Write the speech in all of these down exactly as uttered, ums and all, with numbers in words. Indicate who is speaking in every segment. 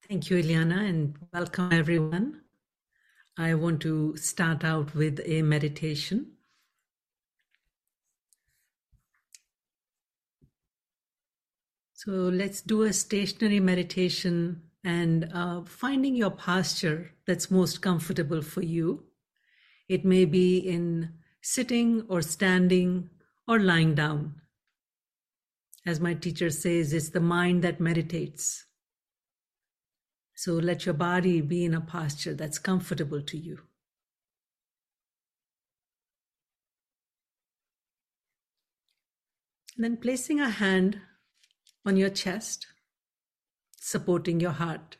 Speaker 1: Thank you, Ileana, and welcome everyone. I want to start out with a meditation. So let's do a stationary meditation and uh, finding your posture that's most comfortable for you. It may be in sitting or standing or lying down. As my teacher says, it's the mind that meditates. So let your body be in a posture that's comfortable to you. And then placing a hand on your chest, supporting your heart.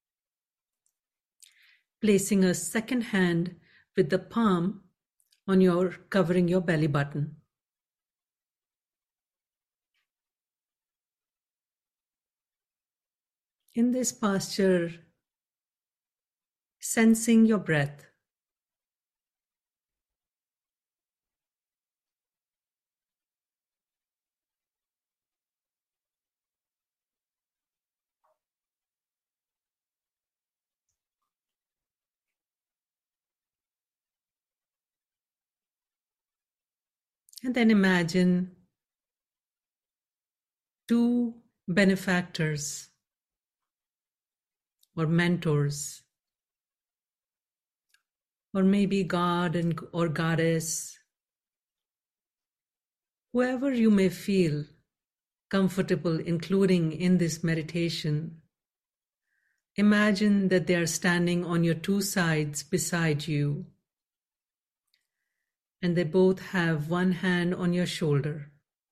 Speaker 1: Placing a second hand with the palm on your covering your belly button. In this posture, sensing your breath. And then imagine two benefactors or mentors, or maybe God and or Goddess, whoever you may feel comfortable including in this meditation. Imagine that they are standing on your two sides beside you, and they both have one hand on your shoulder.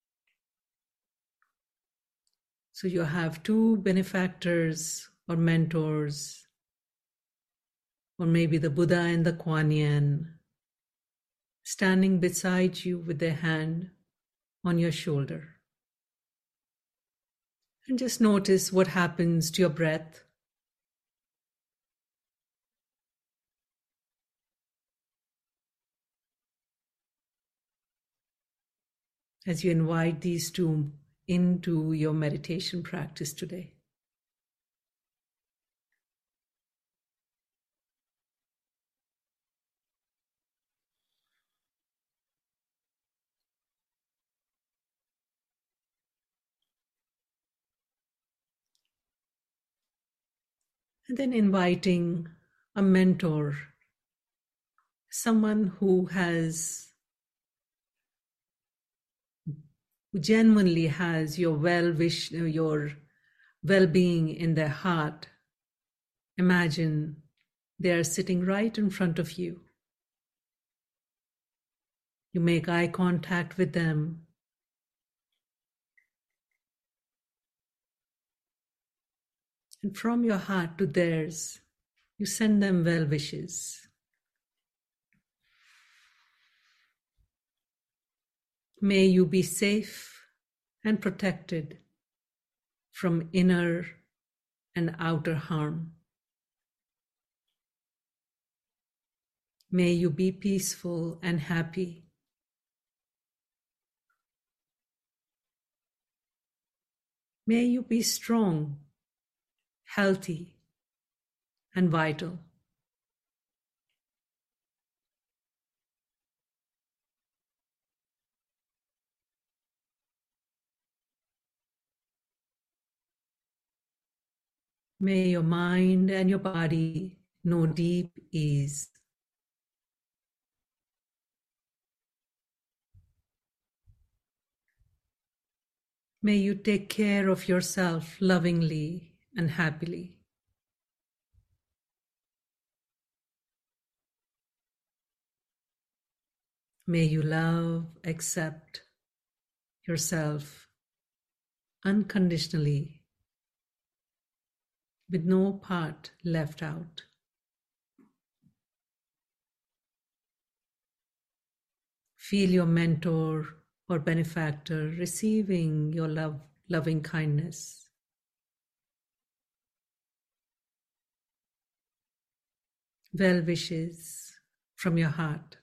Speaker 1: So you have two benefactors or mentors, or maybe the Buddha and the Kuan Yin, standing beside you with their hand on your shoulder. And just notice what happens to your breath. As you invite these two into your meditation practice today. And then inviting a mentor, someone who has, who genuinely has your well wish, your well-being in their heart. Imagine they are sitting right in front of you. You make eye contact with them. And from your heart to theirs, you send them well wishes. May you be safe and protected from inner and outer harm. May you be peaceful and happy. May you be strong, healthy, and vital. May your mind and your body know deep ease. May you take care of yourself lovingly and happily. May you love, accept yourself unconditionally, with no part left out. Feel your mentor or benefactor receiving your love, loving kindness. Well wishes from your heart.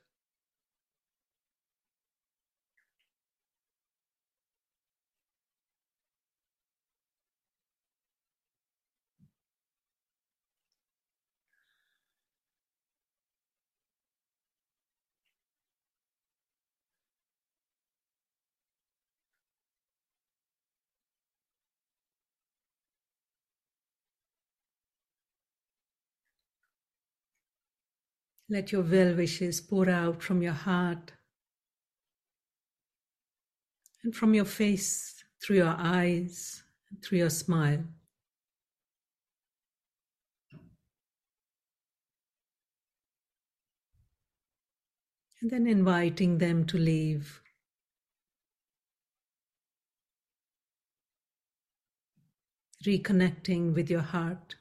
Speaker 1: Let your well wishes pour out from your heart and from your face, through your eyes, through your smile. And then inviting them to leave. Reconnecting with your heart.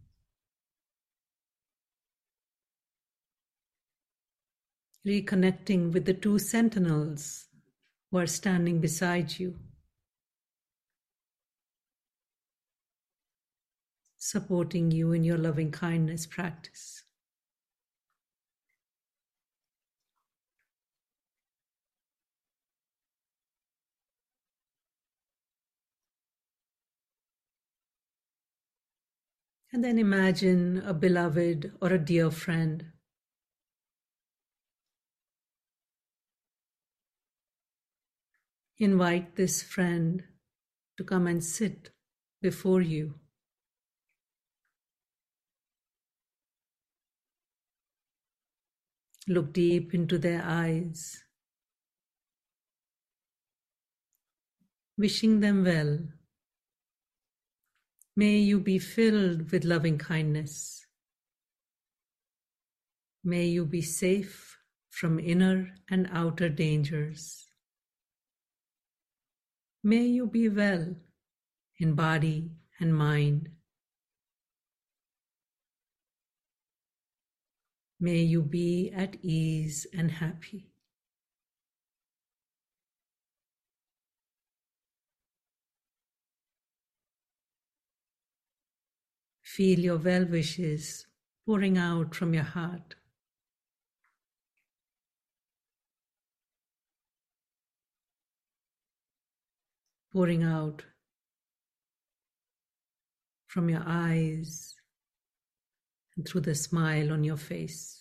Speaker 1: Reconnecting with the two sentinels who are standing beside you, supporting you in your loving kindness practice. And then imagine a beloved or a dear friend. Invite this friend to come and sit before you. Look deep into their eyes, wishing them well. May you be filled with loving kindness. May you be safe from inner and outer dangers. May you be well in body and mind. May you be at ease and happy. Feel your well wishes pouring out from your heart. Pouring out from your eyes and through the smile on your face.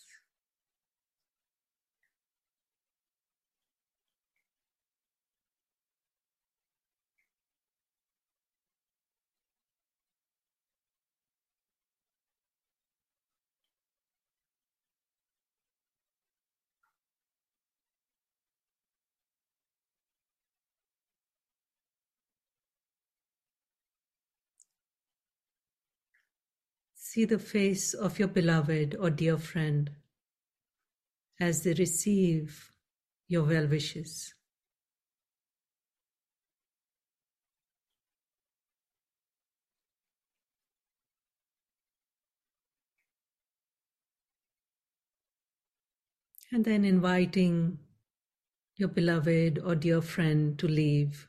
Speaker 1: See the face of your beloved or dear friend as they receive your well wishes. And then inviting your beloved or dear friend to leave.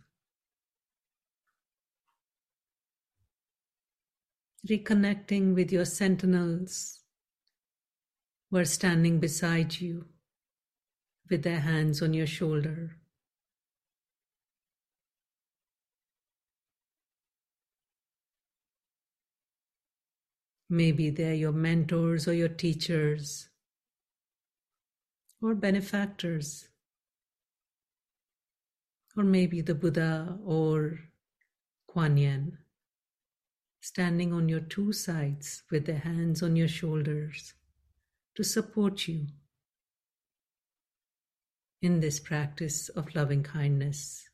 Speaker 1: Reconnecting with your sentinels who are standing beside you with their hands on your shoulder. Maybe they're your mentors or your teachers or benefactors, or maybe the Buddha or Kuan Yin, standing on your two sides with their hands on your shoulders to support you in this practice of loving kindness.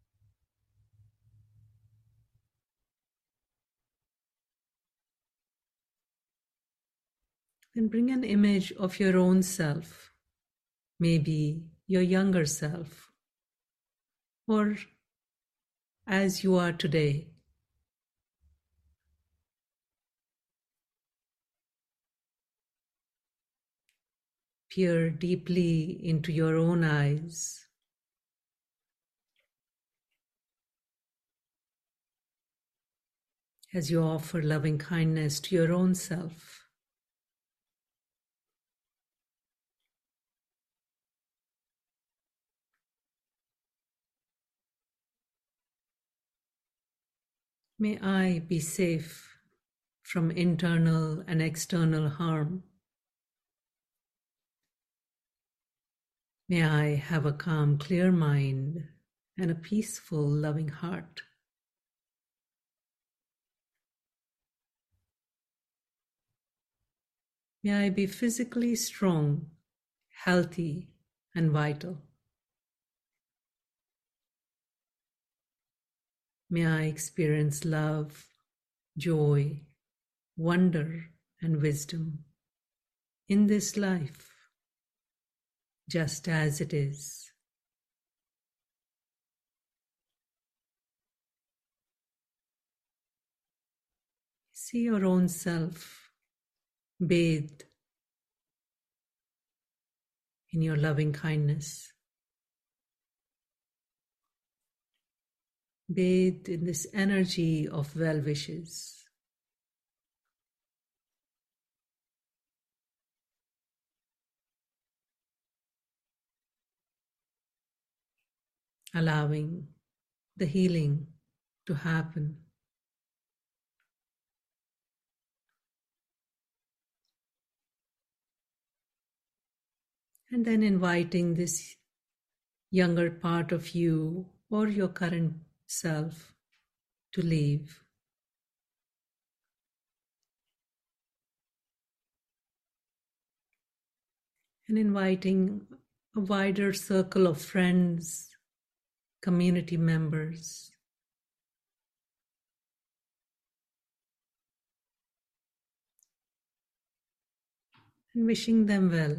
Speaker 1: Then bring an image of your own self, maybe your younger self, or as you are today. Peer deeply into your own eyes. As you offer loving kindness to your own self. May I be safe from internal and external harm. May I have a calm, clear mind and a peaceful, loving heart. May I be physically strong, healthy, and vital. May I experience love, joy, wonder, and wisdom in this life, just as it is. See your own self bathed in your loving kindness, bathed in this energy of well wishes. Allowing the healing to happen. And then inviting this younger part of you or your current self to leave. And inviting a wider circle of friends, community members, and wishing them well.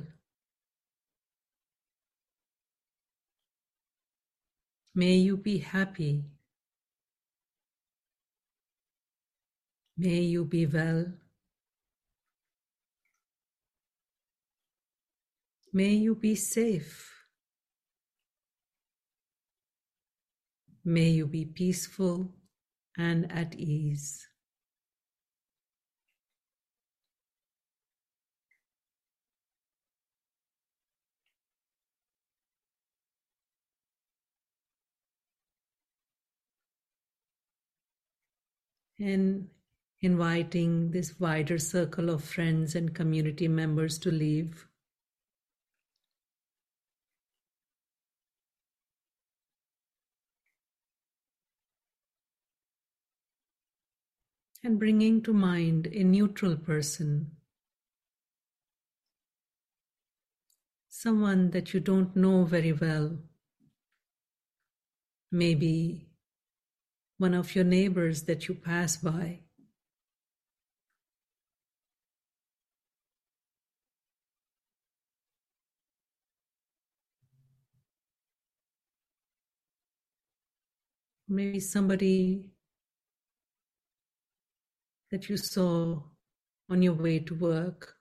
Speaker 1: May you be happy. May you be well. May you be safe. May you be peaceful and at ease. And inviting this wider circle of friends and community members to leave. And bringing to mind a neutral person, someone that you don't know very well, maybe one of your neighbors that you pass by. Maybe somebody that you saw on your way to work.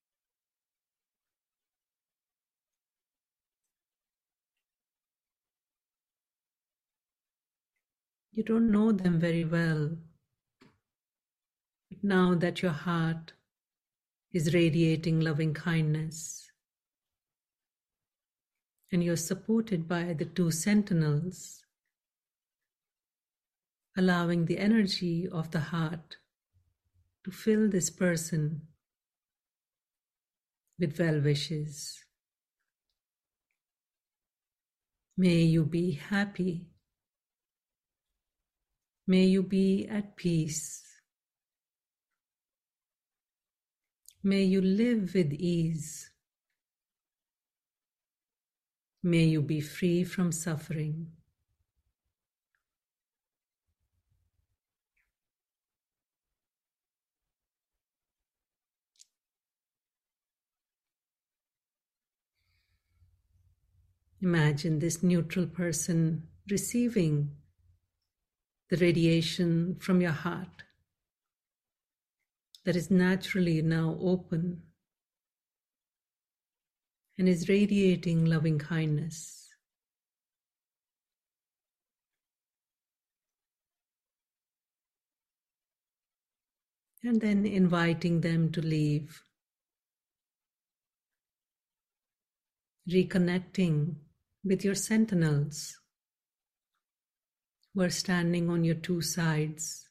Speaker 1: You don't know them very well. But now that your heart is radiating loving kindness, and you're supported by the two sentinels, allowing the energy of the heart to fill this person with well wishes. May you be happy. May you be at peace. May you live with ease. May you be free from suffering. Imagine this neutral person receiving the radiation from your heart that is naturally now open and is radiating loving kindness. And then inviting them to leave, reconnecting with your sentinels who are standing on your two sides,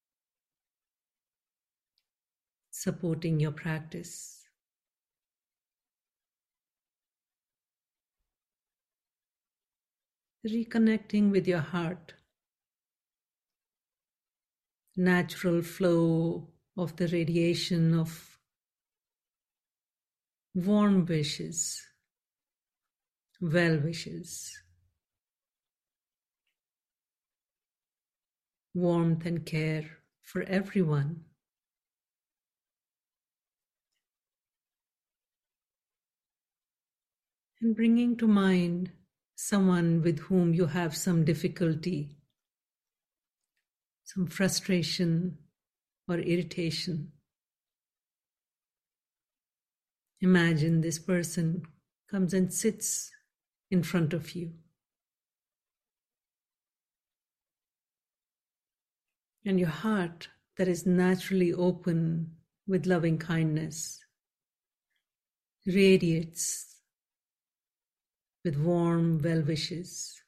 Speaker 1: supporting your practice. Reconnecting with your heart, natural flow of the radiation of warm wishes, well wishes, warmth and care for everyone. And bringing to mind someone with whom you have some difficulty, some frustration or irritation. Imagine this person comes and sits in front of you. And your heart that is naturally open with loving kindness radiates with warm well wishes.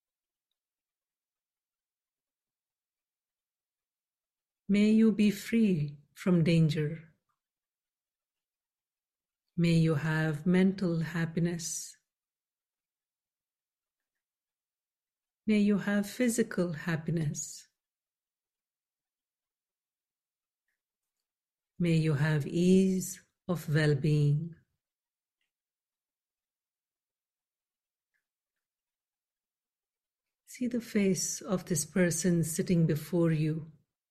Speaker 1: May you be free from danger. May you have mental happiness. May you have physical happiness. May you have ease of well-being. See the face of this person sitting before you.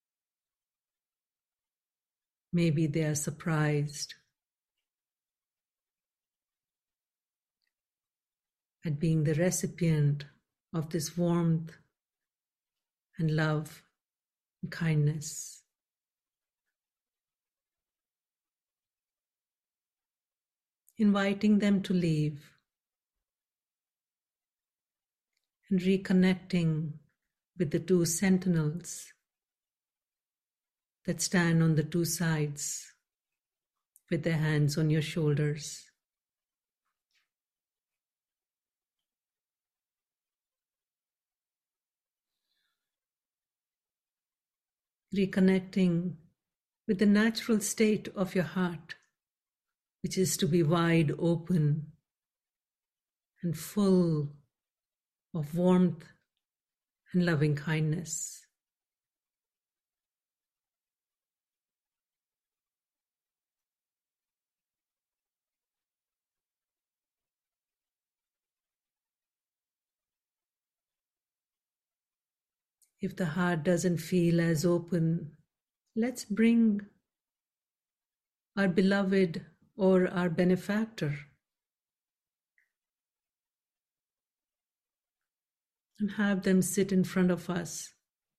Speaker 1: Maybe they are surprised at being the recipient of this warmth and love and kindness. Inviting them to leave and reconnecting with the two sentinels that stand on the two sides with their hands on your shoulders. Reconnecting with the natural state of your heart, which is to be wide open and full of warmth and loving kindness. If the heart doesn't feel as open, let's bring our beloved or our benefactor and have them sit in front of us.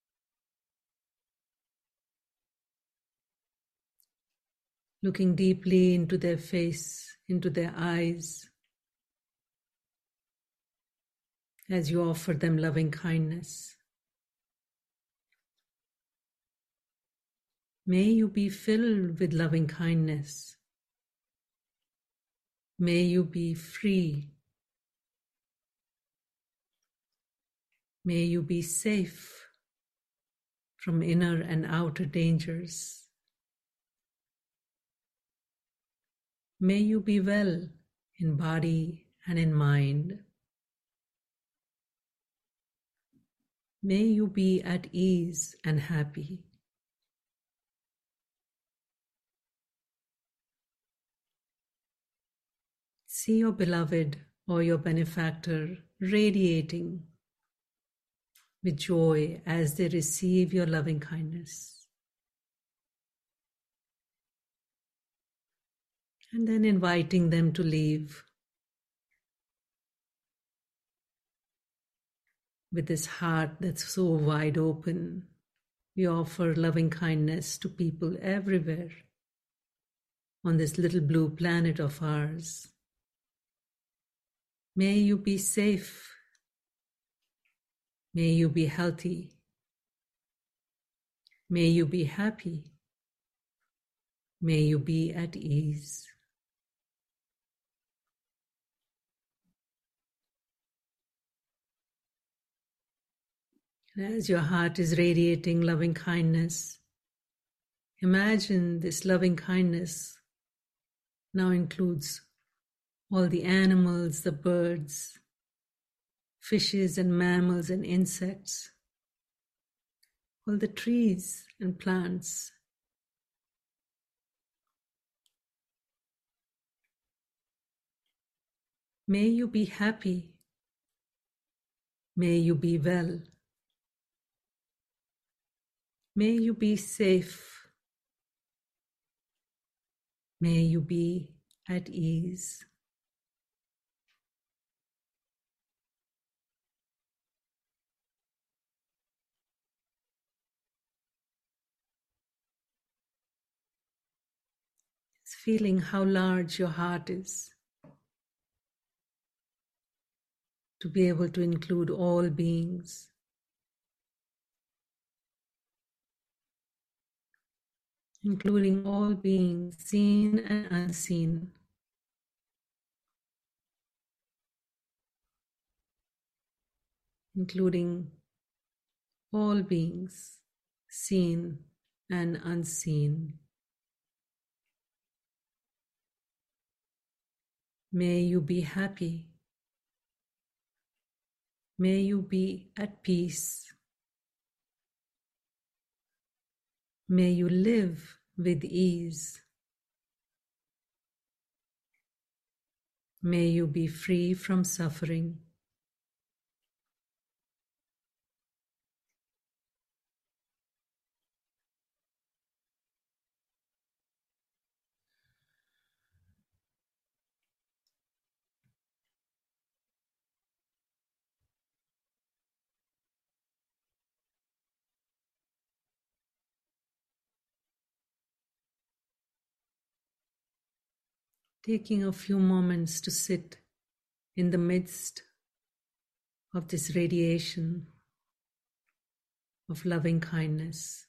Speaker 1: Looking deeply into their face, into their eyes, as you offer them loving kindness. May you be filled with loving kindness. May you be free. May you be safe from inner and outer dangers. May you be well in body and in mind. May you be at ease and happy. See your beloved or your benefactor radiating with joy as they receive your loving kindness. And then inviting them to leave with this heart that's so wide open. We offer loving kindness to people everywhere on this little blue planet of ours. May you be safe. May you be healthy. May you be happy. May you be at ease. And as your heart is radiating loving kindness, imagine this loving kindness now includes all the animals, the birds, fishes and mammals and insects, all the trees and plants. May you be happy. May you be well. May you be safe. May you be at ease. It's feeling how large your heart is to be able to include all beings, including all beings seen and unseen. Including all beings, seen and unseen. May you be happy. May you be at peace. May you live with ease. May you be free from suffering. Taking a few moments to sit in the midst of this radiation of loving kindness.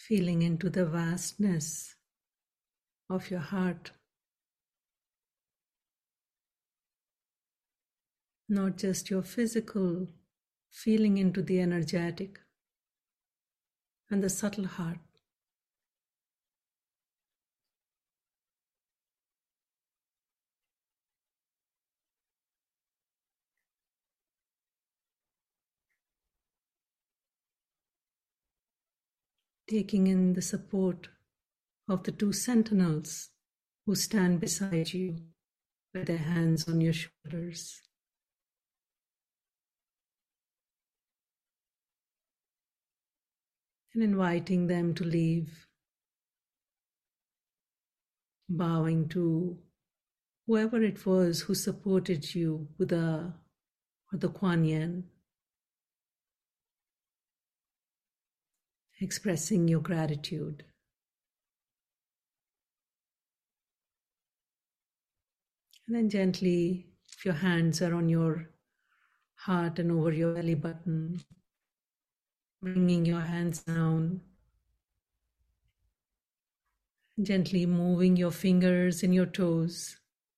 Speaker 1: feeling into the vastness of your heart, not just your physical, feeling into the energetic and the subtle heart. Taking in the support of the two sentinels who stand beside you with their hands on your shoulders. And inviting them to leave, bowing to whoever it was who supported you, Buddha or the Kuan Yin, expressing your gratitude. And then gently, if your hands are on your heart and over your belly button, bringing your hands down, gently moving your fingers and your toes,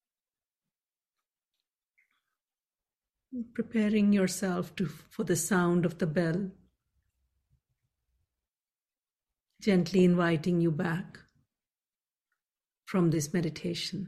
Speaker 1: preparing yourself to, for the sound of the bell, gently inviting you back from this meditation.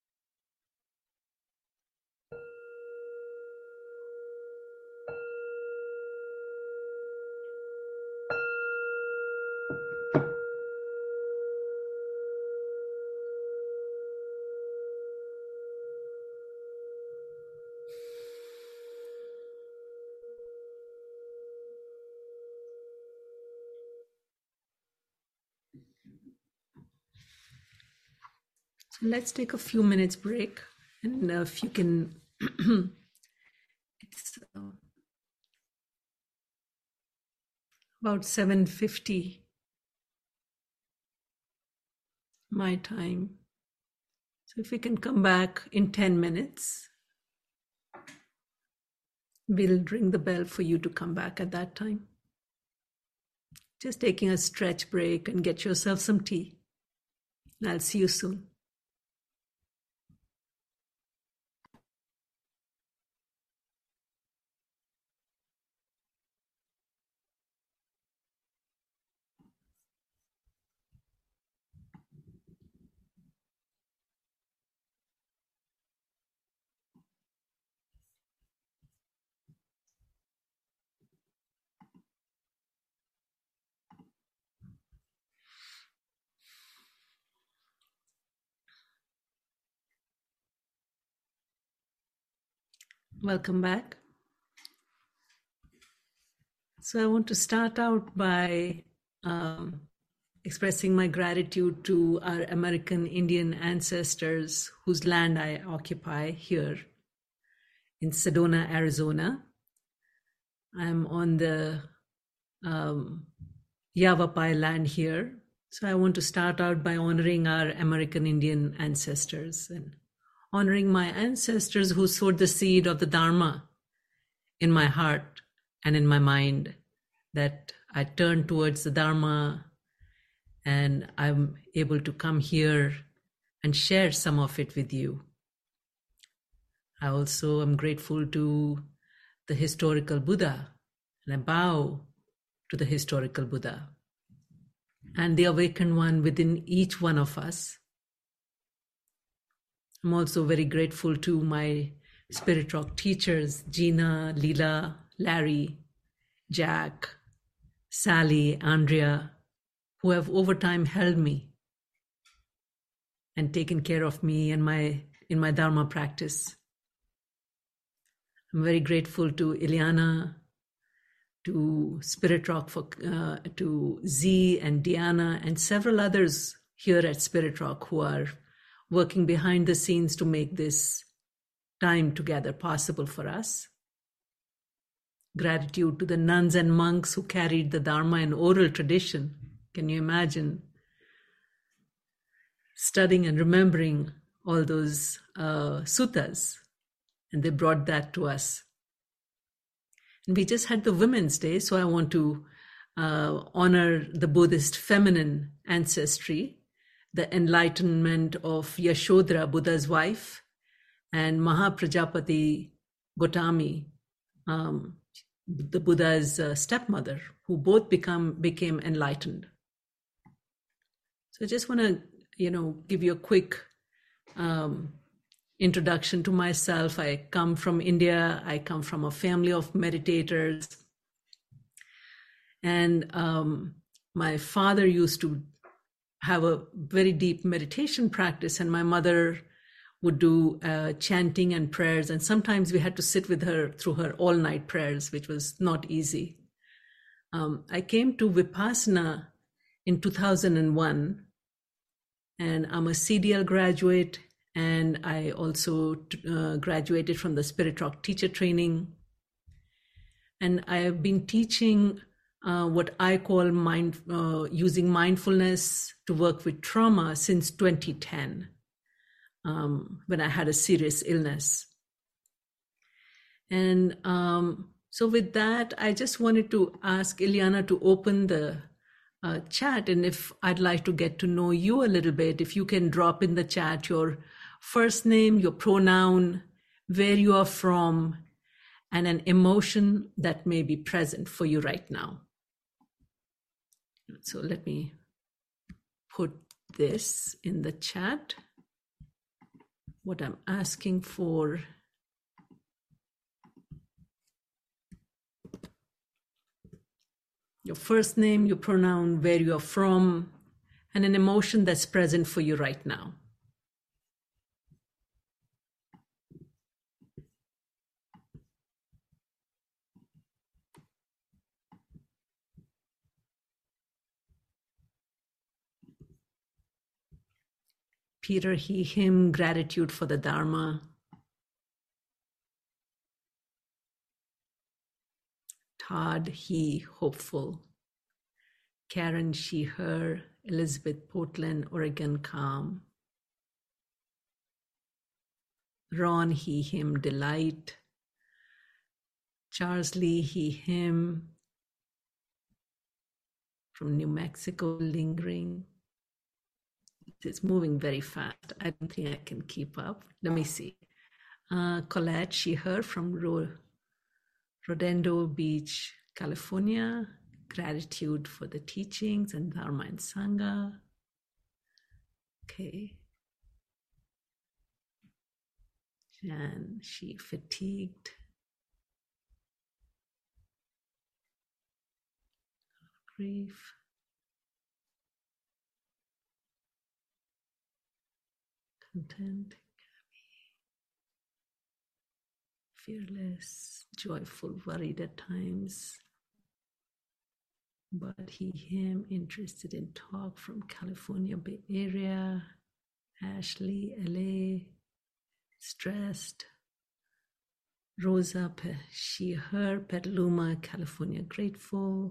Speaker 1: So let's take a few minutes break, and uh, if you can, it's uh, about seven fifty my time. So if we can come back in ten minutes, we'll ring the bell for you to come back at that time. Just taking a stretch break and get yourself some tea. I'll see you soon. Welcome back. So I want to start out by um, expressing my gratitude to our American Indian ancestors whose land I occupy here in Sedona, Arizona. I'm on the um, Yavapai land here. So I want to start out by honoring our American Indian ancestors and honoring my ancestors who sowed the seed of the Dharma in my heart and in my mind, that I turn towards the Dharma and I'm able to come here and share some of it with you. I also am grateful to the historical Buddha, and I bow to the historical Buddha and the awakened one within each one of us. I'm also very grateful to my Spirit Rock teachers, Gina, Leela, Larry, Jack, Sally, Andrea, who have over time held me and taken care of me and my in my Dharma practice. I'm very grateful to Ileana, to Spirit Rock, for, uh, to Z and Diana, and several others here at Spirit Rock who are working behind the scenes to make this time together possible for us. Gratitude to the nuns and monks who carried the Dharma in oral tradition. Can you imagine studying and remembering all those uh, suttas? And they brought that to us. And we just had the Women's Day, so I want to uh, honor the Buddhist feminine ancestry, the enlightenment of Yashodhara, Buddha's wife, and Mahaprajapati Gautami, um, the Buddha's uh, stepmother, who both become became enlightened. So I just want to, you know, give you a quick um, introduction to myself. I come from India. I come from a family of meditators. And um, my father used to have a very deep meditation practice, and my mother would do uh, chanting and prayers. And sometimes we had to sit with her through her all-night prayers, which was not easy. Um, I came to Vipassana in two thousand one, and I'm a C D L graduate, and I also uh, graduated from the Spirit Rock teacher training. And I have been teaching uh, what I call mind, uh, using mindfulness to work with trauma since twenty ten. Um, when I had a serious illness. And um, so with that, I just wanted to ask Ileana to open the uh, chat. And if I'd like to get to know you a little bit, if you can drop in the chat your first name, your pronoun, where you are from, and an emotion that may be present for you right now. So let me put this in the chat. What I'm asking for. Your first name, your pronoun, where you're from, and an emotion that's present for you right now. Peter, he, him, gratitude for the Dharma. Todd, he, hopeful. Karen, she, her. Elizabeth, Portland, Oregon, calm. Ron, he, him, delight. Charles Lee, he, him. From New Mexico, lingering. It's moving very fast. I don't think I can keep up. Let me see. Uh, Colette, she, her, from Ro- Rodendo Beach, California. Gratitude for the teachings and Dharma and Sangha. Okay. Jan, she, fatigued. Grief. Content, fearless, joyful, worried at times. But he, him, interested in talk from California Bay Area. Ashley, L A, stressed. Rosa, she, her, Petaluma, California, grateful.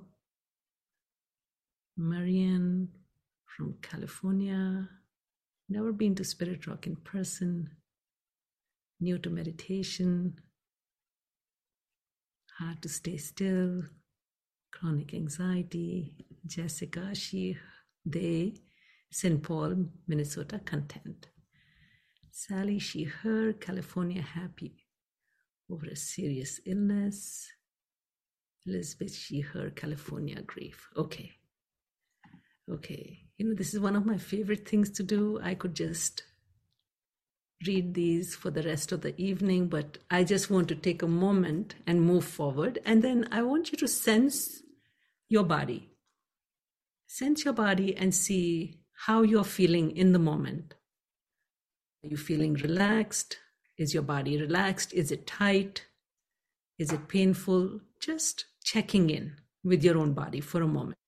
Speaker 1: Marian from California. Never been to Spirit Rock in person. New to meditation. Hard to stay still. Chronic anxiety. Jessica, she, they. Saint Paul, Minnesota, content. Sally, she, her, California, happy over a serious illness. Elizabeth, she, her, California, grief. Okay. Okay. You know, this is one of my favorite things to do. I could just read these for the rest of the evening, but I just want to take a moment and move forward. And then I want you to sense your body. Sense your body and see how you're feeling in the moment. Are you feeling relaxed? Is your body relaxed? Is it tight? Is it painful? Just checking in with your own body for a moment.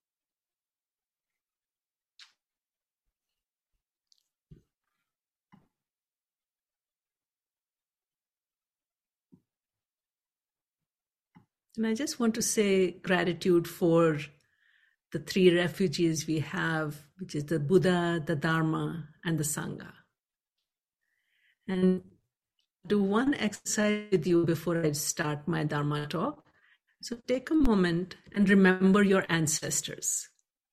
Speaker 1: And I just want to say gratitude for the three refuges we have, which is the Buddha, the Dharma, and the Sangha. And do one exercise with you before I start my Dharma talk. So take a moment and remember your ancestors.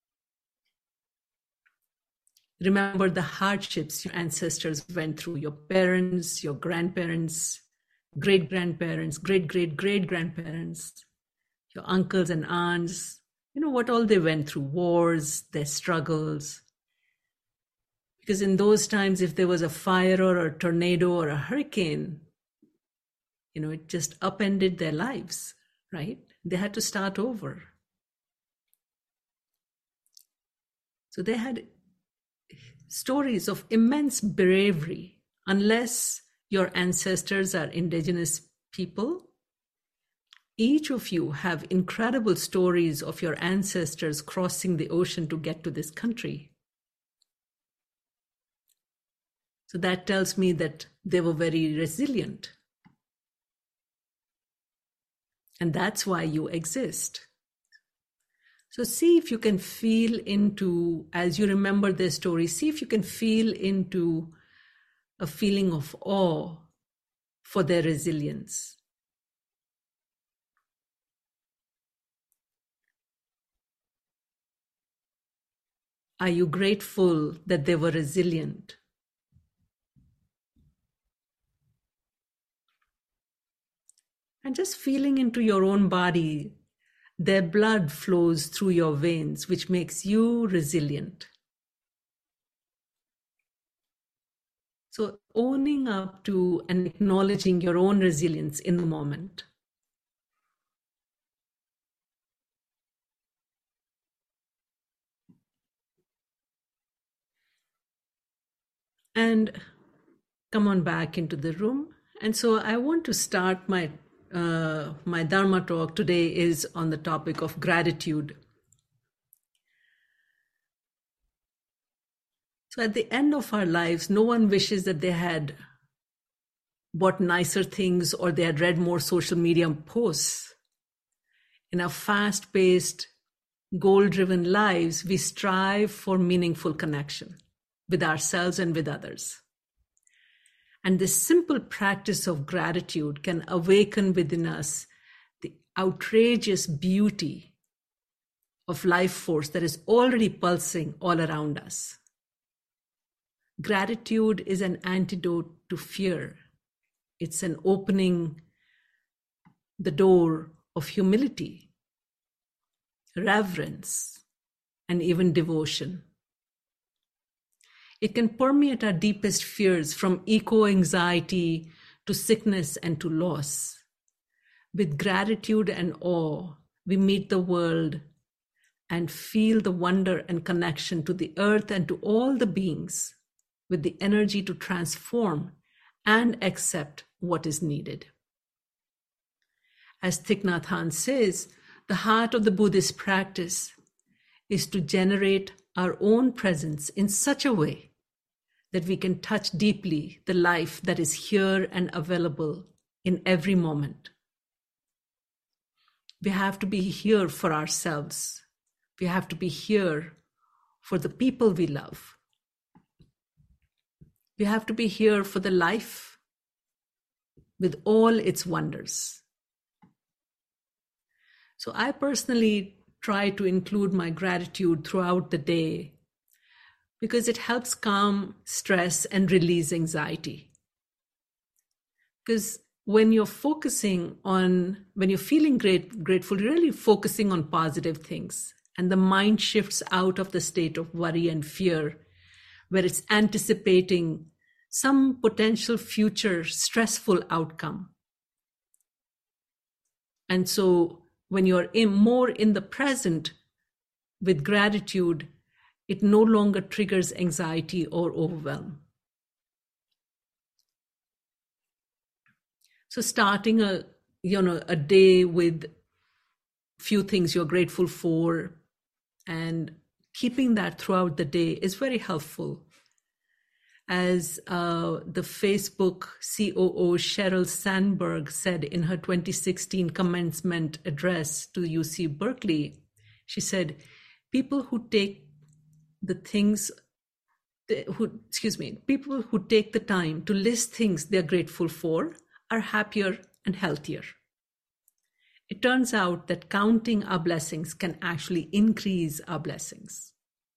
Speaker 1: Remember the hardships your ancestors went through, your parents, your grandparents, great-grandparents, great-great-great-grandparents, your uncles and aunts, you know, what all they went through, wars, their struggles. Because in those times, if there was a fire or a tornado or a hurricane, you know, it just upended their lives, right? They had to start over. So they had stories of immense bravery. Unless your ancestors are indigenous people, each of you have incredible stories of your ancestors crossing the ocean to get to this country. So that tells me that they were very resilient. And that's why you exist. So see if you can feel into, as you remember their story, see if you can feel into a feeling of awe for their resilience. Are you grateful that they were resilient? And just feeling into your own body, their blood flows through your veins, which makes you resilient. So owning up to and acknowledging your own resilience in the moment. And come on back into the room. And so I want to start my uh, my Dharma talk today is on the topic of gratitude. So at the end of our lives, no one wishes that they had bought nicer things or they had read more social media posts. In our fast-paced, goal-driven lives, we strive for meaningful connection with ourselves and with others. And this simple practice of gratitude can awaken within us the outrageous beauty of life force that is already pulsing all around us. Gratitude is an antidote to fear. It's an opening the door of humility, reverence, and even devotion. It can permeate our deepest fears, from eco-anxiety to sickness and to loss. With gratitude and awe, we meet the world and feel the wonder and connection to the earth and to all the beings, with the energy to transform and accept what is needed. As Thich Nhat Hanh says, the heart of the Buddhist practice is to generate our own presence in such a way that we can touch deeply the life that is here and available in every moment. We have to be here for ourselves. We have to be here for the people we love. We have to be here for the life with all its wonders. So I personally try to include my gratitude throughout the day because it helps calm stress and release anxiety. Because when you're focusing on, when you're feeling great, grateful, you're really focusing on positive things. And the mind shifts out of the state of worry and fear, where it's anticipating some potential future stressful outcome. And so when you're in, more in the present with gratitude, it no longer triggers anxiety or overwhelm. So starting a, you know, a day with few things you're grateful for and keeping that throughout the day is very helpful. As uh, the Facebook C O O Sheryl Sandberg said in her twenty sixteen commencement address to U C Berkeley, she said, people who take the things, who, excuse me, people who take the time to list things they're grateful for are happier and healthier. it turns out that counting our blessings can actually increase our blessings.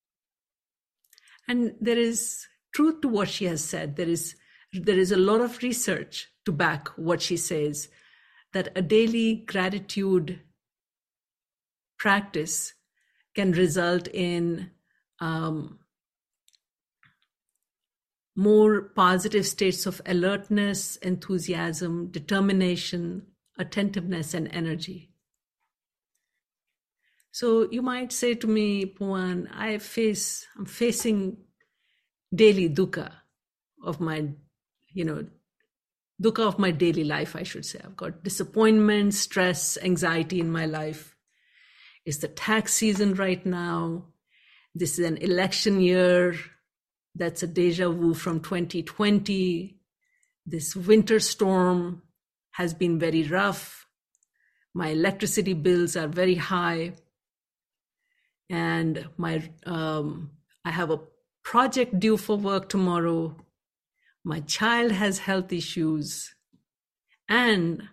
Speaker 1: And there is truth to what she has said. There is, there is a lot of research to back what she says, that a daily gratitude practice can result in um, more positive states of alertness, enthusiasm, determination, attentiveness, and energy. So you might say to me, Poowan, I face, I'm facing daily dukkha of my, you know, dukkha of my daily life, I should say. I've got disappointment, stress, anxiety in my life. It's the tax season right now. This is an election year. That's a deja vu from twenty twenty. This winter storm has been very rough. My electricity bills are very high. And my um, I have a project due for work tomorrow. My child has health issues. And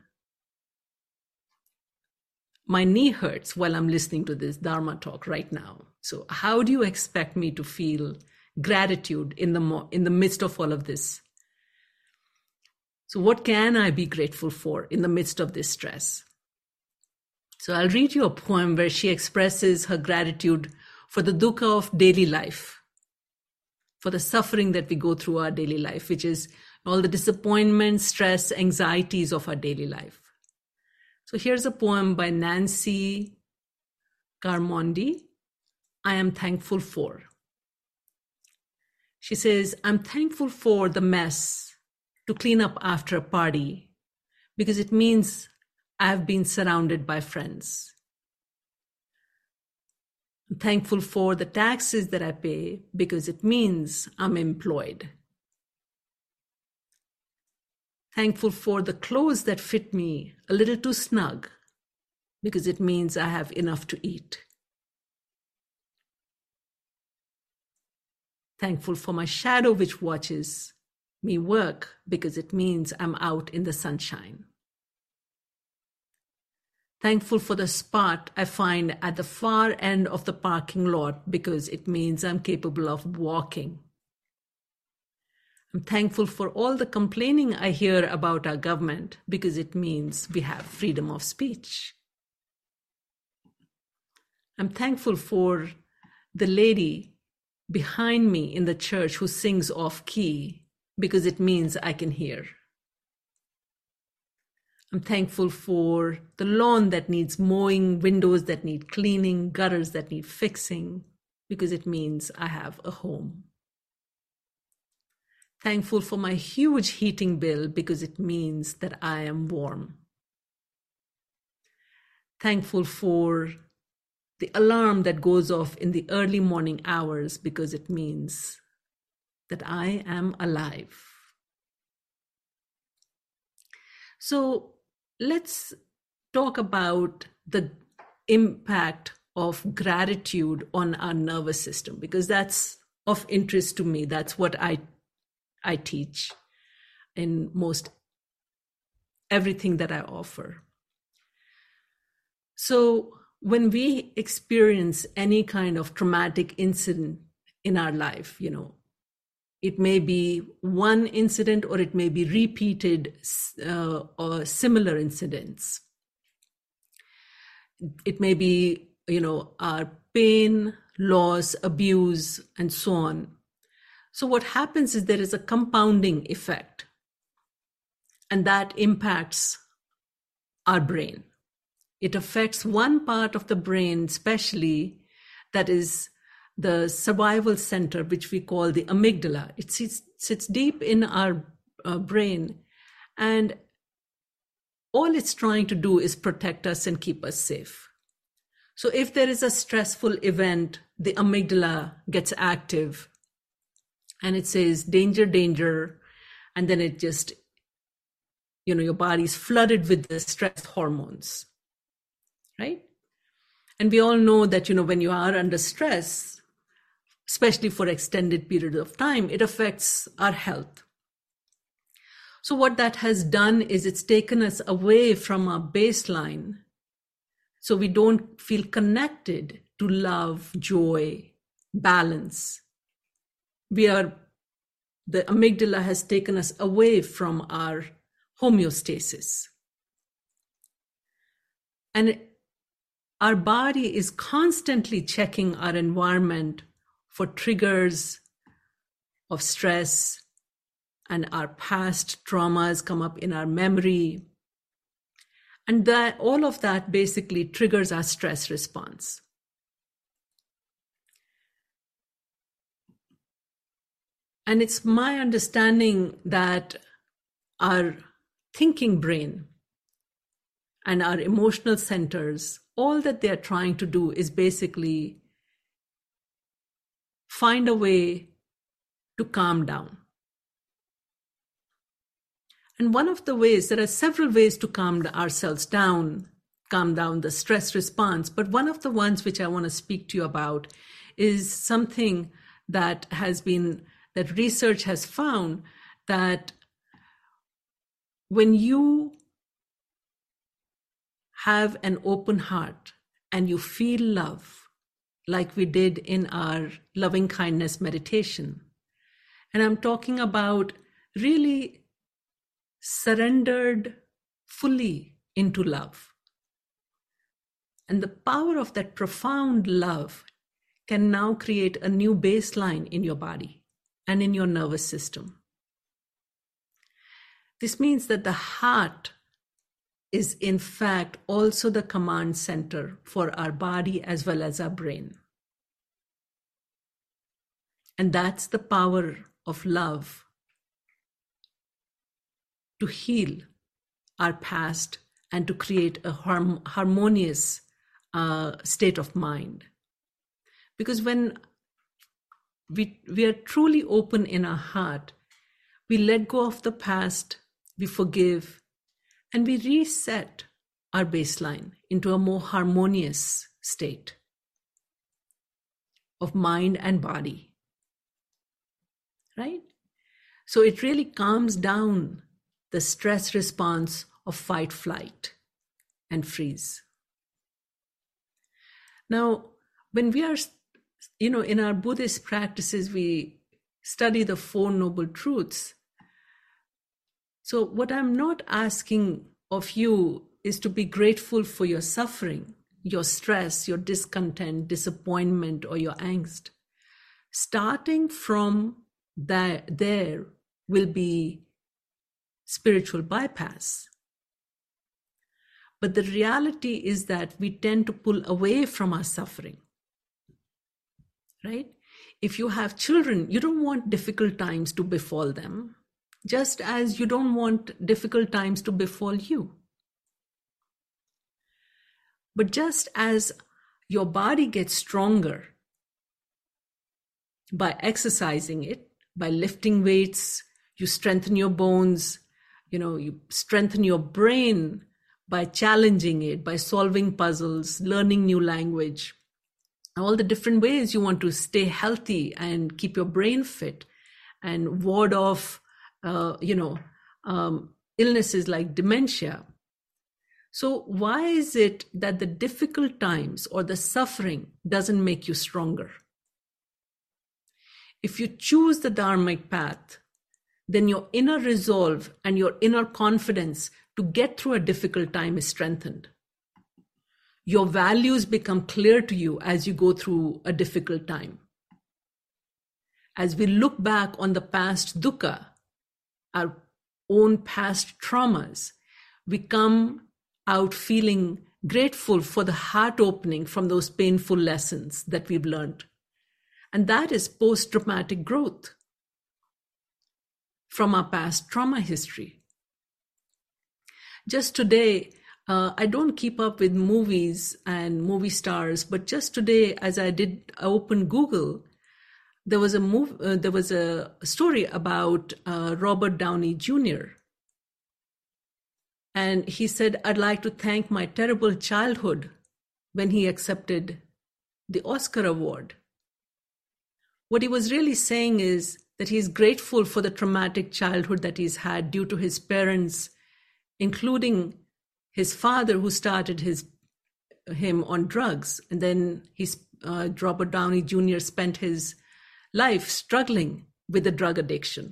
Speaker 1: my knee hurts while I'm listening to this Dharma talk right now. So how do you expect me to feel gratitude in the mo- in the midst of all of this? So what can I be grateful for in the midst of this stress? So I'll read you a poem where she expresses her gratitude for the dukkha of daily life, for the suffering that we go through our daily life, which is all the disappointment, stress, anxieties of our daily life. So here's a poem by Nancy Carmondi, I am thankful for. She says, I'm thankful for the mess to clean up after a party because it means I've been surrounded by friends. I'm thankful for the taxes that I pay because it means I'm employed. Thankful for the clothes that fit me a little too snug because it means I have enough to eat. Thankful for my shadow which watches me work because it means I'm out in the sunshine. Thankful for the spot I find at the far end of the parking lot because it means I'm capable of walking. I'm thankful for all the complaining I hear about our government because it means we have freedom of speech. I'm thankful for the lady behind me in the church who sings off key because it means I can hear. I'm thankful for the lawn that needs mowing, windows that need cleaning, gutters that need fixing, because it means I have a home. Thankful for my huge heating bill because it means that I am warm. Thankful for the alarm that goes off in the early morning hours because it means that I am alive. So let's talk about the impact of gratitude on our nervous system, because that's of interest to me. That's what I I teach in most everything that I offer. So when we experience any kind of traumatic incident in our life, you know, it may be one incident or it may be repeated uh, or similar incidents. It may be, you know, our pain, loss, abuse, and so on. So what happens is there is a compounding effect, and that impacts our brain. It affects one part of the brain, especially, that is the survival center, which we call the amygdala. It sits, sits deep in our uh, brain, and all it's trying to do is protect us and keep us safe. So if there is a stressful event, the amygdala gets active and it says, danger, danger. And then it just, you know, your body's flooded with the stress hormones, right? And we all know that, you know, when you are under stress, especially for extended periods of time, it affects our health. So what that has done is it's taken us away from our baseline So we don't feel connected to love, joy, balance. We are, the amygdala has taken us away from our homeostasis. And our body is constantly checking our environment for triggers of stress, and our past traumas come up in our memory. And that all of that basically triggers our stress response. And it's my understanding that our thinking brain and our emotional centers, all that they're trying to do is basically find a way to calm down. And one of the ways, there are several ways to calm ourselves down, calm down the stress response, but one of the ones which I want to speak to you about is something that has been, that research has found, that when you have an open heart and you feel love, like we did in our loving kindness meditation, and I'm talking about really surrendered fully into love. And the power of that profound love can now create a new baseline in your body and in your nervous system. This means that the heart is in fact also the command center for our body as well as our brain. And that's the power of love to heal our past and to create a harm, harmonious uh, state of mind. Because when we, we are truly open in our heart, we let go of the past, we forgive, and we reset our baseline into a more harmonious state of mind and body, right? So it really calms down the stress response of fight, flight, and freeze. Now, when we are, you know, in our Buddhist practices, we study the Four Noble Truths. So what I'm not asking of you is to be grateful for your suffering, your stress, your discontent, disappointment, or your angst. Starting from that, there will be spiritual bypass. But the reality is that we tend to pull away from our suffering, right? If you have children, you don't want difficult times to befall them, just as you don't want difficult times to befall you. But just as your body gets stronger by exercising it, by lifting weights, you strengthen your bones, you know, you strengthen your brain by challenging it, by solving puzzles, learning new language, all the different ways you want to stay healthy and keep your brain fit and ward off, uh, you know, um, illnesses like dementia. So why is it that the difficult times or the suffering doesn't make you stronger? If you choose the Dharmic path, then your inner resolve and your inner confidence to get through a difficult time is strengthened. Your values become clear to you as you go through a difficult time. As we look back on the past dukkha, our own past traumas, we come out feeling grateful for the heart opening from those painful lessons that we've learned. And that is post-traumatic growth from our past trauma history. Just today, uh, I don't keep up with movies and movie stars, but just today, as I did open Google, there was a move, uh, there was a story about uh, Robert Downey Junior And he said, "I'd like to thank my terrible childhood," when he accepted the Oscar award. What he was really saying is that he's grateful for the traumatic childhood that he's had due to his parents, including his father, who started his him on drugs. And then he's, uh, Robert Downey Junior spent his life struggling with the drug addiction.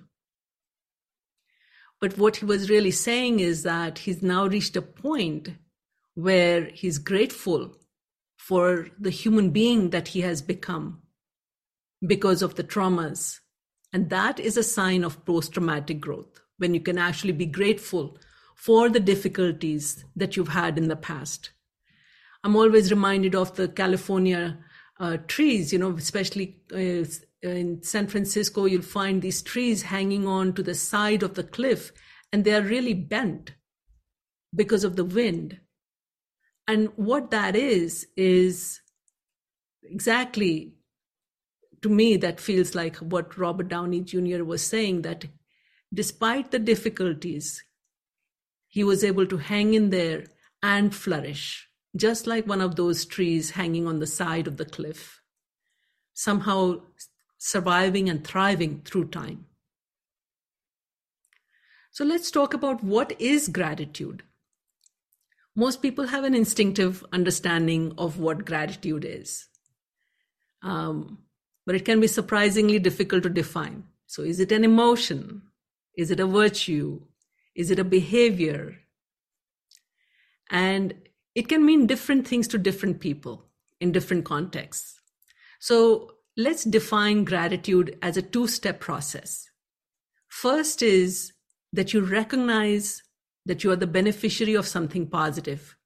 Speaker 1: But what he was really saying is that he's now reached a point where he's grateful for the human being that he has become because of the traumas. And that is a sign of post-traumatic growth, when you can actually be grateful for the difficulties that you've had in the past. I'm always reminded of the California uh, trees, you know, especially uh, in San Francisco, you'll find these trees hanging on to the side of the cliff, and they are really bent because of the wind. And what that is, is exactly, to me, that feels like what Robert Downey Junior was saying, that despite the difficulties, he was able to hang in there and flourish, just like one of those trees hanging on the side of the cliff, somehow surviving and thriving through time. So let's talk about what is gratitude. Most people have an instinctive understanding of what gratitude is, um, but it can be surprisingly difficult to define. So is it an emotion? Is it a virtue? Is it a behavior? And it can mean different things to different people in different contexts. So let's define gratitude as a two-step process. First is that you recognize that you are the beneficiary of something positive.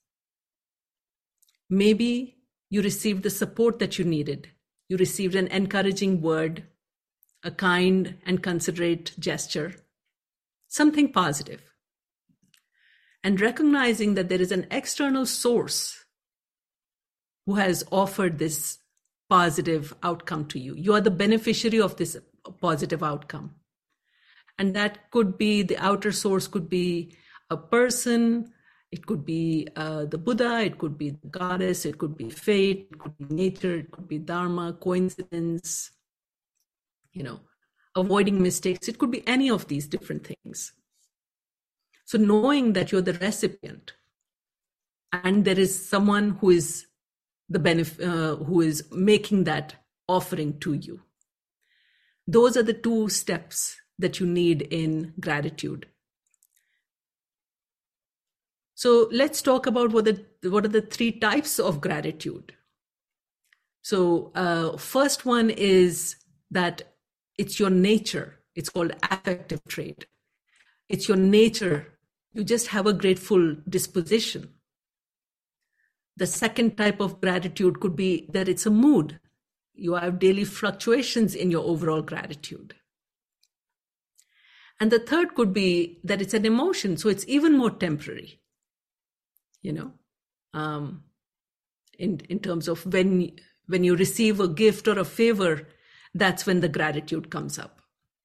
Speaker 1: Maybe you received the support that you needed. You received an encouraging word, a kind and considerate gesture, something positive. And recognizing that there is an external source who has offered this positive outcome to you. You are the beneficiary of this positive outcome. And that could be, the outer source could be a person, it could be uh, the Buddha, it could be the goddess, it could be fate, it could be nature, it could be dharma, coincidence, you know, avoiding mistakes. It could be any of these different things. So knowing that you're the recipient and there is someone who is the benef- uh, who is making that offering to you. Those are the two steps that you need in gratitude. So let's talk about what, the, what are the three types of gratitude. So uh, first one is that it's your nature. It's called affective trait. It's your nature. You just have a grateful disposition. The second type of gratitude could be that it's a mood. You have daily fluctuations in your overall gratitude. And the third could be that it's an emotion. So it's even more temporary. You know, um, in, in terms of when, when you receive a gift or a favor, that's when the gratitude comes up.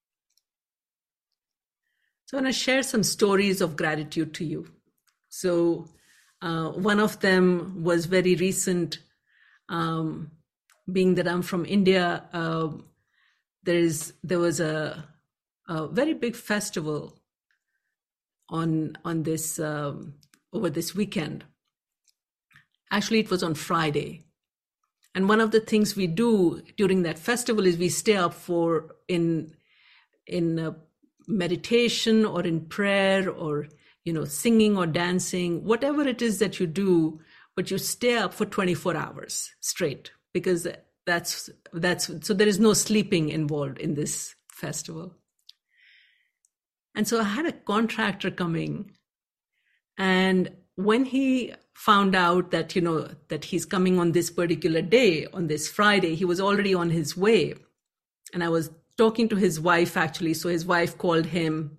Speaker 1: So I want to share some stories of gratitude to you. So uh, one of them was very recent, um, being that I'm from India. Uh, there is there was a, a very big festival on on this. Um, over this weekend. Actually, it was on Friday. And one of the things we do during that festival is we stay up for in, in uh, meditation or in prayer or, you know, singing or dancing, whatever it is that you do, but you stay up for twenty-four hours straight because that's, that's, so there is no sleeping involved in this festival. And so I had a contractor coming. And when he found out that, you know, that he's coming on this particular day, on this Friday, he was already on his way. And I was talking to his wife, actually. So his wife called him.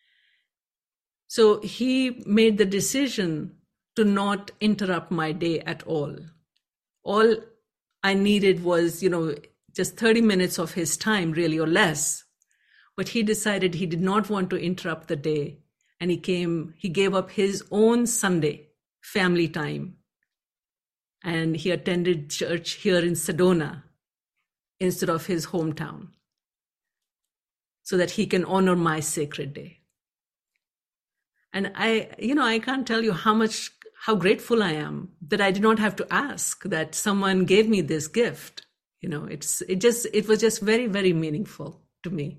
Speaker 1: So he made the decision to not interrupt my day at all. All I needed was, you know, just thirty minutes of his time, really, or less. But he decided he did not want to interrupt the day. And he came, he gave up his own Sunday family time. And he attended church here in Sedona instead of his hometown so that he can honor my sacred day. And I, you know, I can't tell you how much, how grateful I am that I did not have to ask, that someone gave me this gift. You know, it's it just it was just very, very meaningful to me.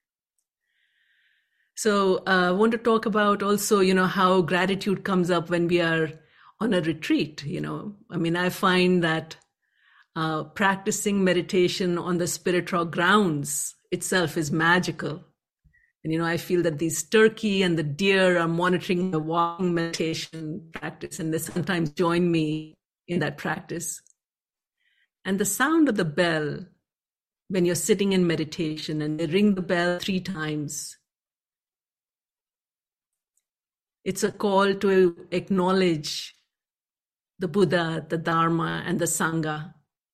Speaker 1: So uh, I want to talk about also, you know, how gratitude comes up when we are on a retreat. You know, I mean, I find that uh, practicing meditation on the Spirit Rock grounds itself is magical. And, you know, I feel that these turkey and the deer are monitoring the walking meditation practice, and they sometimes join me in that practice. And the sound of the bell when you're sitting in meditation and they ring the bell three times, it's a call to acknowledge the Buddha, the Dharma, and the Sangha.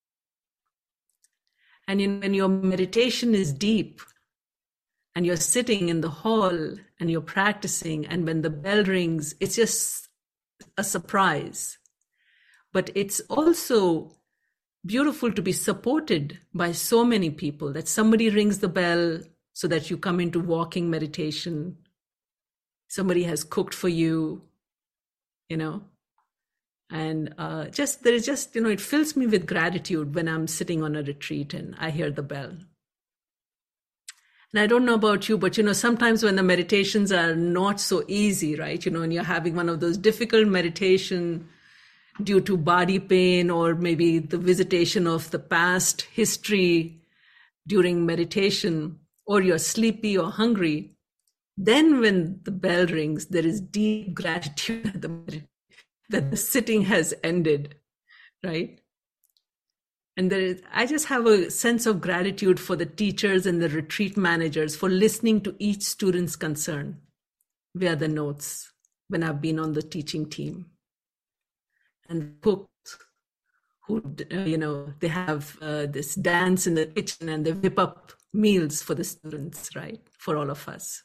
Speaker 1: And in, when your meditation is deep and you're sitting in the hall and you're practicing, and when the bell rings, it's just a surprise. But it's also beautiful to be supported by so many people, that somebody rings the bell so that you come into walking meditation. Somebody has cooked for you, you know, and uh, just there is just, you know, it fills me with gratitude when I'm sitting on a retreat and I hear the bell. And I don't know about you, but, you know, sometimes when the meditations are not so easy, right, you know, and you're having one of those difficult meditation due to body pain or maybe the visitation of the past history during meditation, or you're sleepy or hungry, then when the bell rings, there is deep gratitude that the, that the sitting has ended, right? And there is, I just have a sense of gratitude for the teachers and the retreat managers for listening to each student's concern via the notes when I've been on the teaching team. And cooks who, uh, you know, they have uh, this dance in the kitchen and they whip up meals for the students, right? For all of us.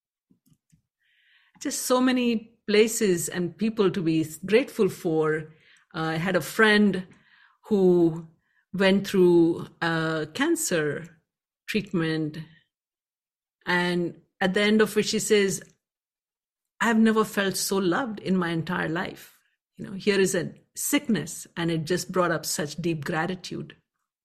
Speaker 1: Just so many places and people to be grateful for. Uh, I had a friend who went through uh, cancer treatment, and at the end of it, she says, I've never felt so loved in my entire life. You know, here is a sickness, and it just brought up such deep gratitude.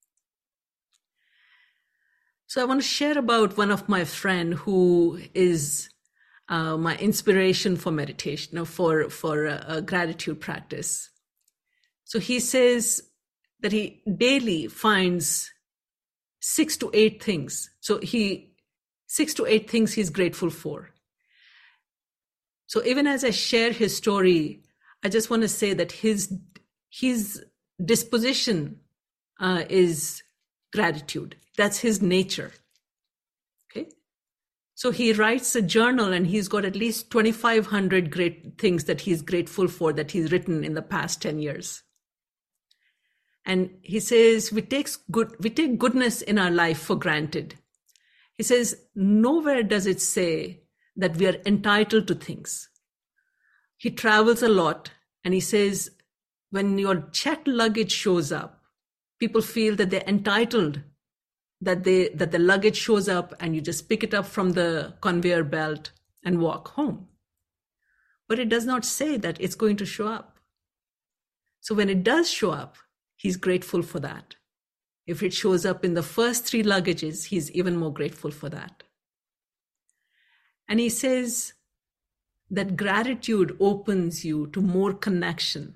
Speaker 1: So I want to share about one of my friend who is uh, my inspiration for meditation, or for, for a, a gratitude practice. So he says that he daily finds six to eight things. So he, six to eight things he's grateful for. So even as I share his story, I just want to say that his, his disposition uh, is gratitude. That's his nature. Okay. So he writes a journal, and he's got at least twenty-five hundred great things that he's grateful for that he's written in the past ten years. And he says, we take good, we take goodness in our life for granted. He says, nowhere does it say that we are entitled to things. He travels a lot, and he says, when your checked luggage shows up, people feel that they're entitled, that they that the luggage shows up and you just pick it up from the conveyor belt and walk home. But it does not say that it's going to show up. So when it does show up, he's grateful for that. If it shows up in the first three luggages, he's even more grateful for that. And he says that gratitude opens you to more connection.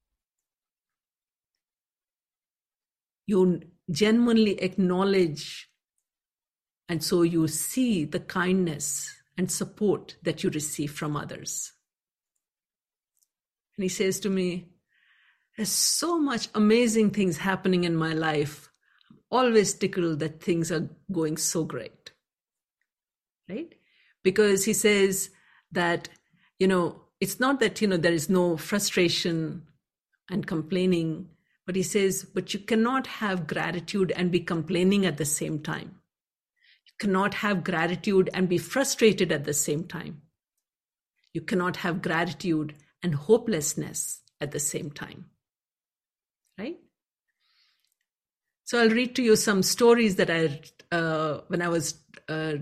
Speaker 1: You genuinely acknowledge, and so you see the kindness and support that you receive from others. And he says to me, there's so much amazing things happening in my life. I'm always tickled that things are going so great, right? Because he says that, you know, it's not that, you know, there is no frustration and complaining, but he says, but you cannot have gratitude and be complaining at the same time. You cannot have gratitude and be frustrated at the same time. You cannot have gratitude and hopelessness at the same time, right? So I'll read to you some stories that I, uh, when I was uh,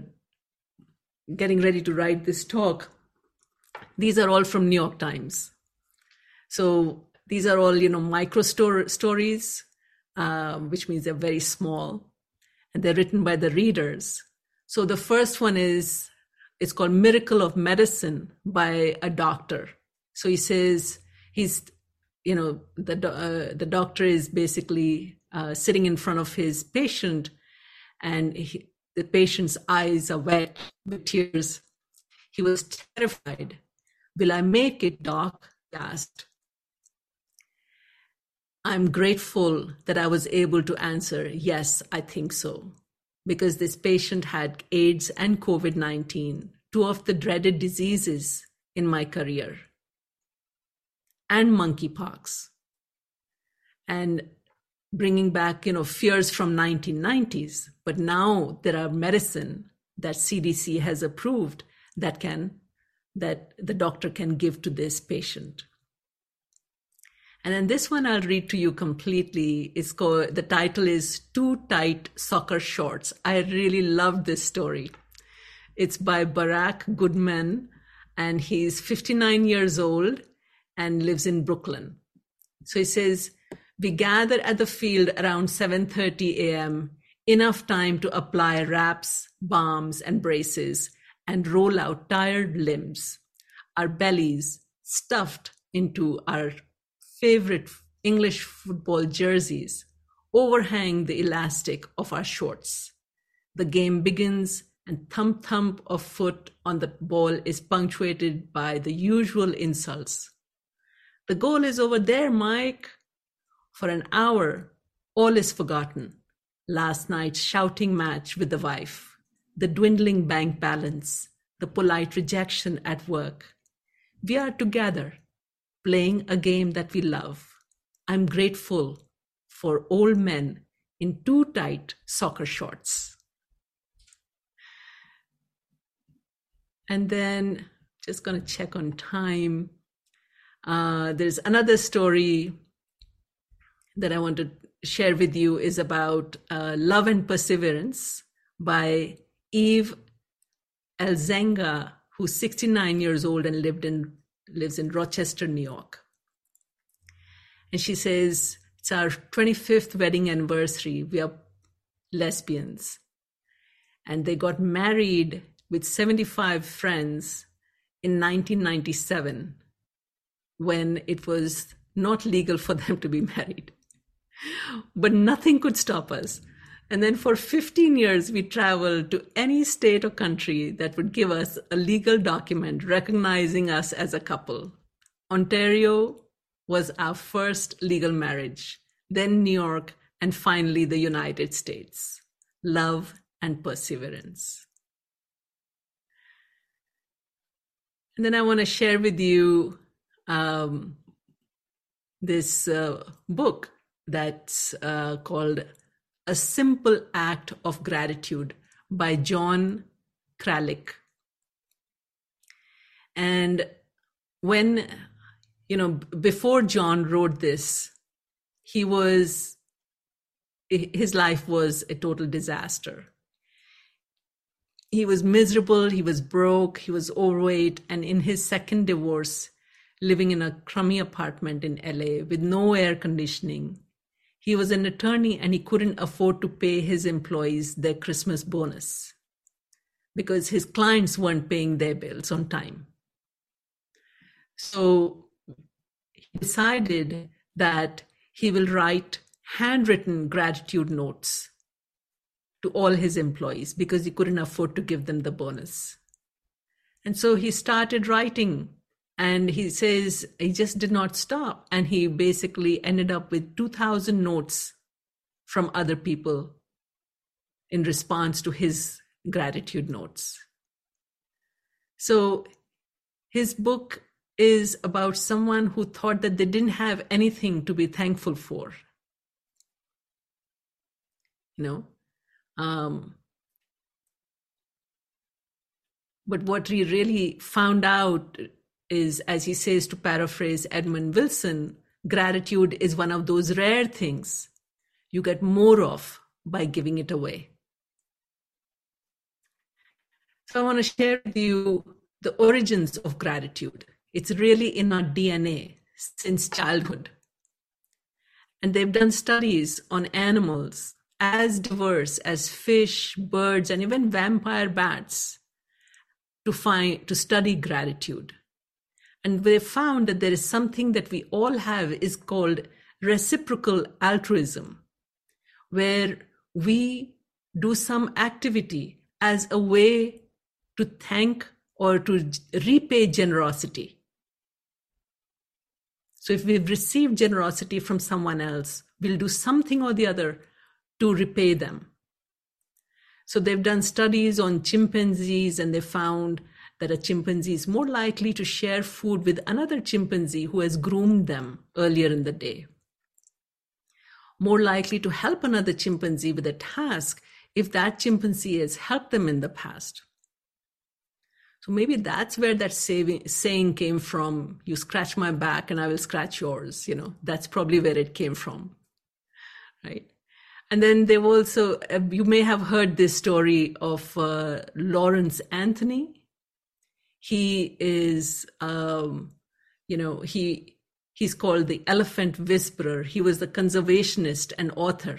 Speaker 1: getting ready to write this talk. These are all from New York Times. So these are all, you know, micro stor- stories, um, which means they're very small, and they're written by the readers. So the first one is, it's called Miracle of Medicine by a doctor. So he says he's, you know, the, uh, the doctor is basically uh, sitting in front of his patient, and he, the patient's eyes are wet with tears. He was terrified. Will I make it, doc? He asked. I'm grateful that I was able to answer, yes, I think so. Because this patient had AIDS and COVID nineteen, two of the dreaded diseases in my career, and monkeypox. And bringing back, you know, fears from nineteen nineties. But now there are medicine that C D C has approved that can, that the doctor can give to this patient. And then this one I'll read to you completely. It's called, the title is Too Tight Soccer Shorts. I really loved this story. It's by Barack Goodman, and he's fifty-nine years old and lives in Brooklyn. So he says, we gathered at the field around seven thirty a.m., enough time to apply wraps, balms, and braces, and roll out tired limbs. Our bellies stuffed into our favorite English football jerseys overhang the elastic of our shorts. The game begins, and thump thump of foot on the ball is punctuated by the usual insults. The goal is over there, Mike. For an hour, all is forgotten. Last night's shouting match with the wife, the dwindling bank balance, the polite rejection at work. We are together, playing a game that we love. I'm grateful for old men in too tight soccer shorts. And then, just going to check on time. Uh, there's another story that I want to share with you, is about uh, Love and Perseverance by Eve Elzenga, who's sixty-nine years old and lived in lives in Rochester, New York. And she says, it's our twenty-fifth wedding anniversary. We are lesbians. And they got married with seventy-five friends in nineteen ninety-seven, when it was not legal for them to be married. But nothing could stop us. And then for fifteen years, we traveled to any state or country that would give us a legal document recognizing us as a couple. Ontario was our first legal marriage, then New York, and finally the United States. Love and perseverance. And then I want to share with you um, this uh, book that's uh, called A Simple Act of Gratitude by John Kralik. And when, you know, before John wrote this, he was, his life was a total disaster. He was miserable, he was broke, he was overweight, and in his second divorce, living in a crummy apartment in L A with no air conditioning. He was an attorney and he couldn't afford to pay his employees their Christmas bonus because his clients weren't paying their bills on time. So he decided that he will write handwritten gratitude notes to all his employees because he couldn't afford to give them the bonus. And so he started writing, and he says he just did not stop. And he basically ended up with two thousand notes from other people in response to his gratitude notes. So his book is about someone who thought that they didn't have anything to be thankful for. You know? Um, but what we really found out is, as he says, to paraphrase Edmund Wilson, gratitude is one of those rare things you get more of by giving it away. So I want to share with you the origins of gratitude. It's really in our D N A. since childhood. And they've done studies on animals as diverse as fish, birds, and even vampire bats to find, to study gratitude. And they found that there is something that we all have is called reciprocal altruism, where we do some activity as a way to thank or to repay generosity. So if we've received generosity from someone else, we'll do something or the other to repay them. So they've done studies on chimpanzees, and they found that a chimpanzee is more likely to share food with another chimpanzee who has groomed them earlier in the day. More likely to help another chimpanzee with a task if that chimpanzee has helped them in the past. So maybe that's where that saving, saying came from, you scratch my back and I will scratch yours. You know, that's probably where it came from, right? And then they've also, uh, you may have heard this story of uh, Lawrence Anthony. He is, um, you know, he he's called the Elephant Whisperer. He was a conservationist and author.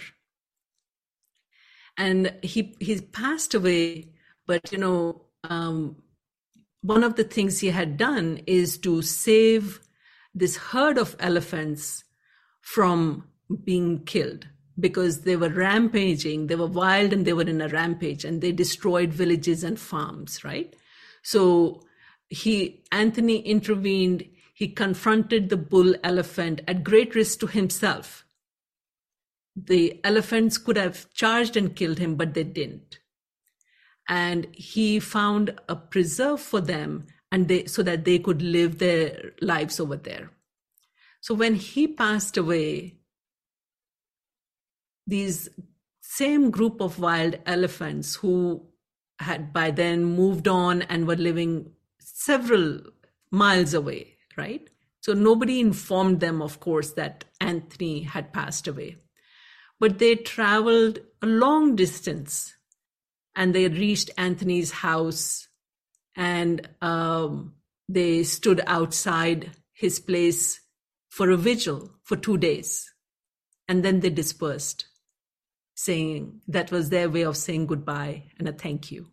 Speaker 1: And he he passed away, but, you know, um, one of the things he had done is to save this herd of elephants from being killed because they were rampaging, they were wild and they were in a rampage and they destroyed villages and farms, right? So he, Anthony intervened, he confronted the bull elephant at great risk to himself. The elephants could have charged and killed him, but they didn't. And he found a preserve for them and they, so that they could live their lives over there. So when he passed away, these same group of wild elephants who had by then moved on and were living several miles away, right? So nobody informed them, of course, that Anthony had passed away. But they traveled a long distance and they reached Anthony's house and um, they stood outside his place for a vigil for two days. And then they dispersed, saying that was their way of saying goodbye and a thank you.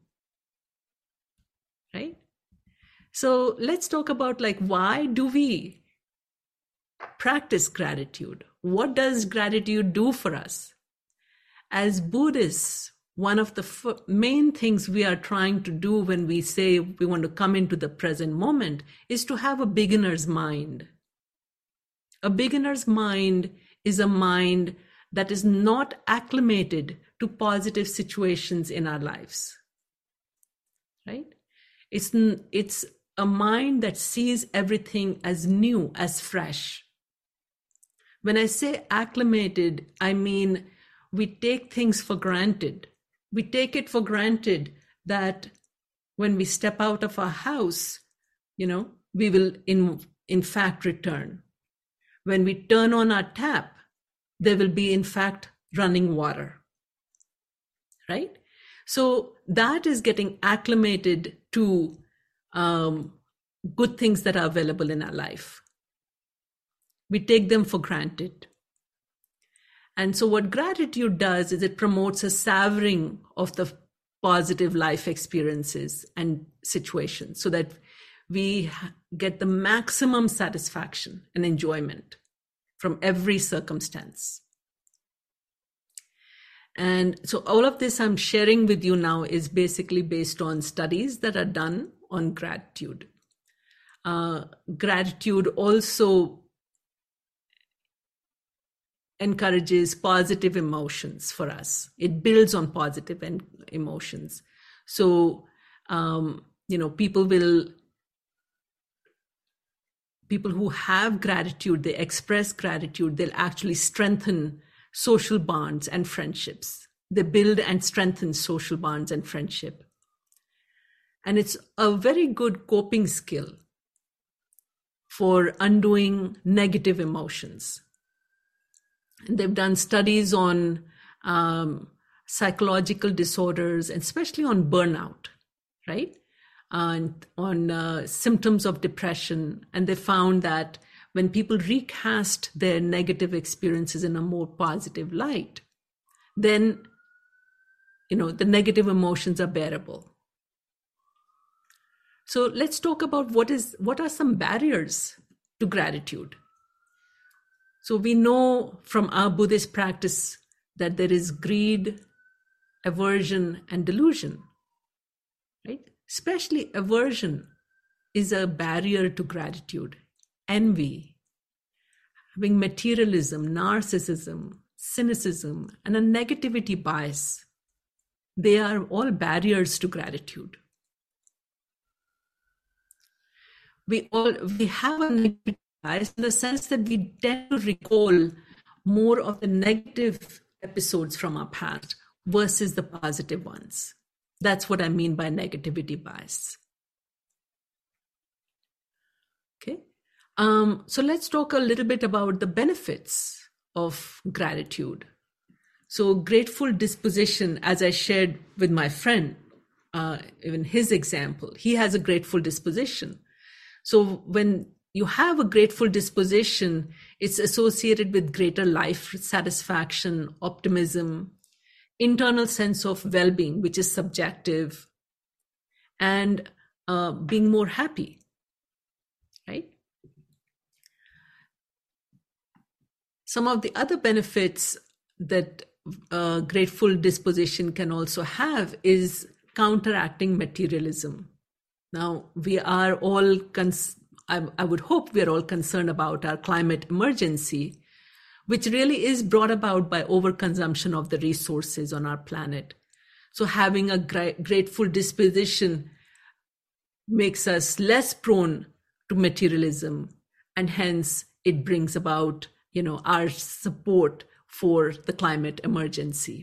Speaker 1: Right? So let's talk about like, why do we practice gratitude? What does gratitude do for us? As Buddhists, one of the f- main things we are trying to do when we say we want to come into the present moment is to have a beginner's mind. A beginner's mind is a mind that is not acclimated to positive situations in our lives, right? It's, it's a mind that sees everything as new, as fresh. When I say acclimated, I mean we take things for granted. We take it for granted that when we step out of our house, you know, we will in, in fact return. When we turn on our tap, there will be in fact running water, right? So that is getting acclimated to um, good things that are available in our life. We take them for granted. And so what gratitude does is it promotes a savoring of the positive life experiences and situations so that we get the maximum satisfaction and enjoyment from every circumstance. And so all of this I'm sharing with you now is basically based on studies that are done on gratitude. Uh, gratitude also encourages positive emotions for us. It builds on positive en- emotions. So, um, you know, people will, people who have gratitude, they express gratitude, they'll actually strengthen social bonds and friendships. They build and strengthen social bonds and friendship. And it's a very good coping skill for undoing negative emotions. And they've done studies on um, psychological disorders, and especially on burnout, right? And on uh, symptoms of depression. And they found that when people recast their negative experiences in a more positive light, then, you know, the negative emotions are bearable. So let's talk about what is what are some barriers to gratitude. So we know from our Buddhist practice that there is greed, aversion, and delusion, right? Especially aversion is a barrier to gratitude. Envy, having materialism, narcissism, cynicism, and a negativity bias, they are all barriers to gratitude. We all we have a negativity bias in the sense that we tend to recall more of the negative episodes from our past versus the positive ones. That's what I mean by negativity bias. Okay. Um, so let's talk a little bit about the benefits of gratitude. So grateful disposition, as I shared with my friend, uh, even his example, he has a grateful disposition. So when you have a grateful disposition, it's associated with greater life satisfaction, optimism, internal sense of well-being, which is subjective, and uh, being more happy, right? Some of the other benefits that uh, grateful disposition can also have is counteracting materialism. Now, we are all, cons- I, I would hope we are all concerned about our climate emergency, which really is brought about by overconsumption of the resources on our planet. So having a gra- grateful disposition makes us less prone to materialism, and hence it brings about, you know, our support for the climate emergency.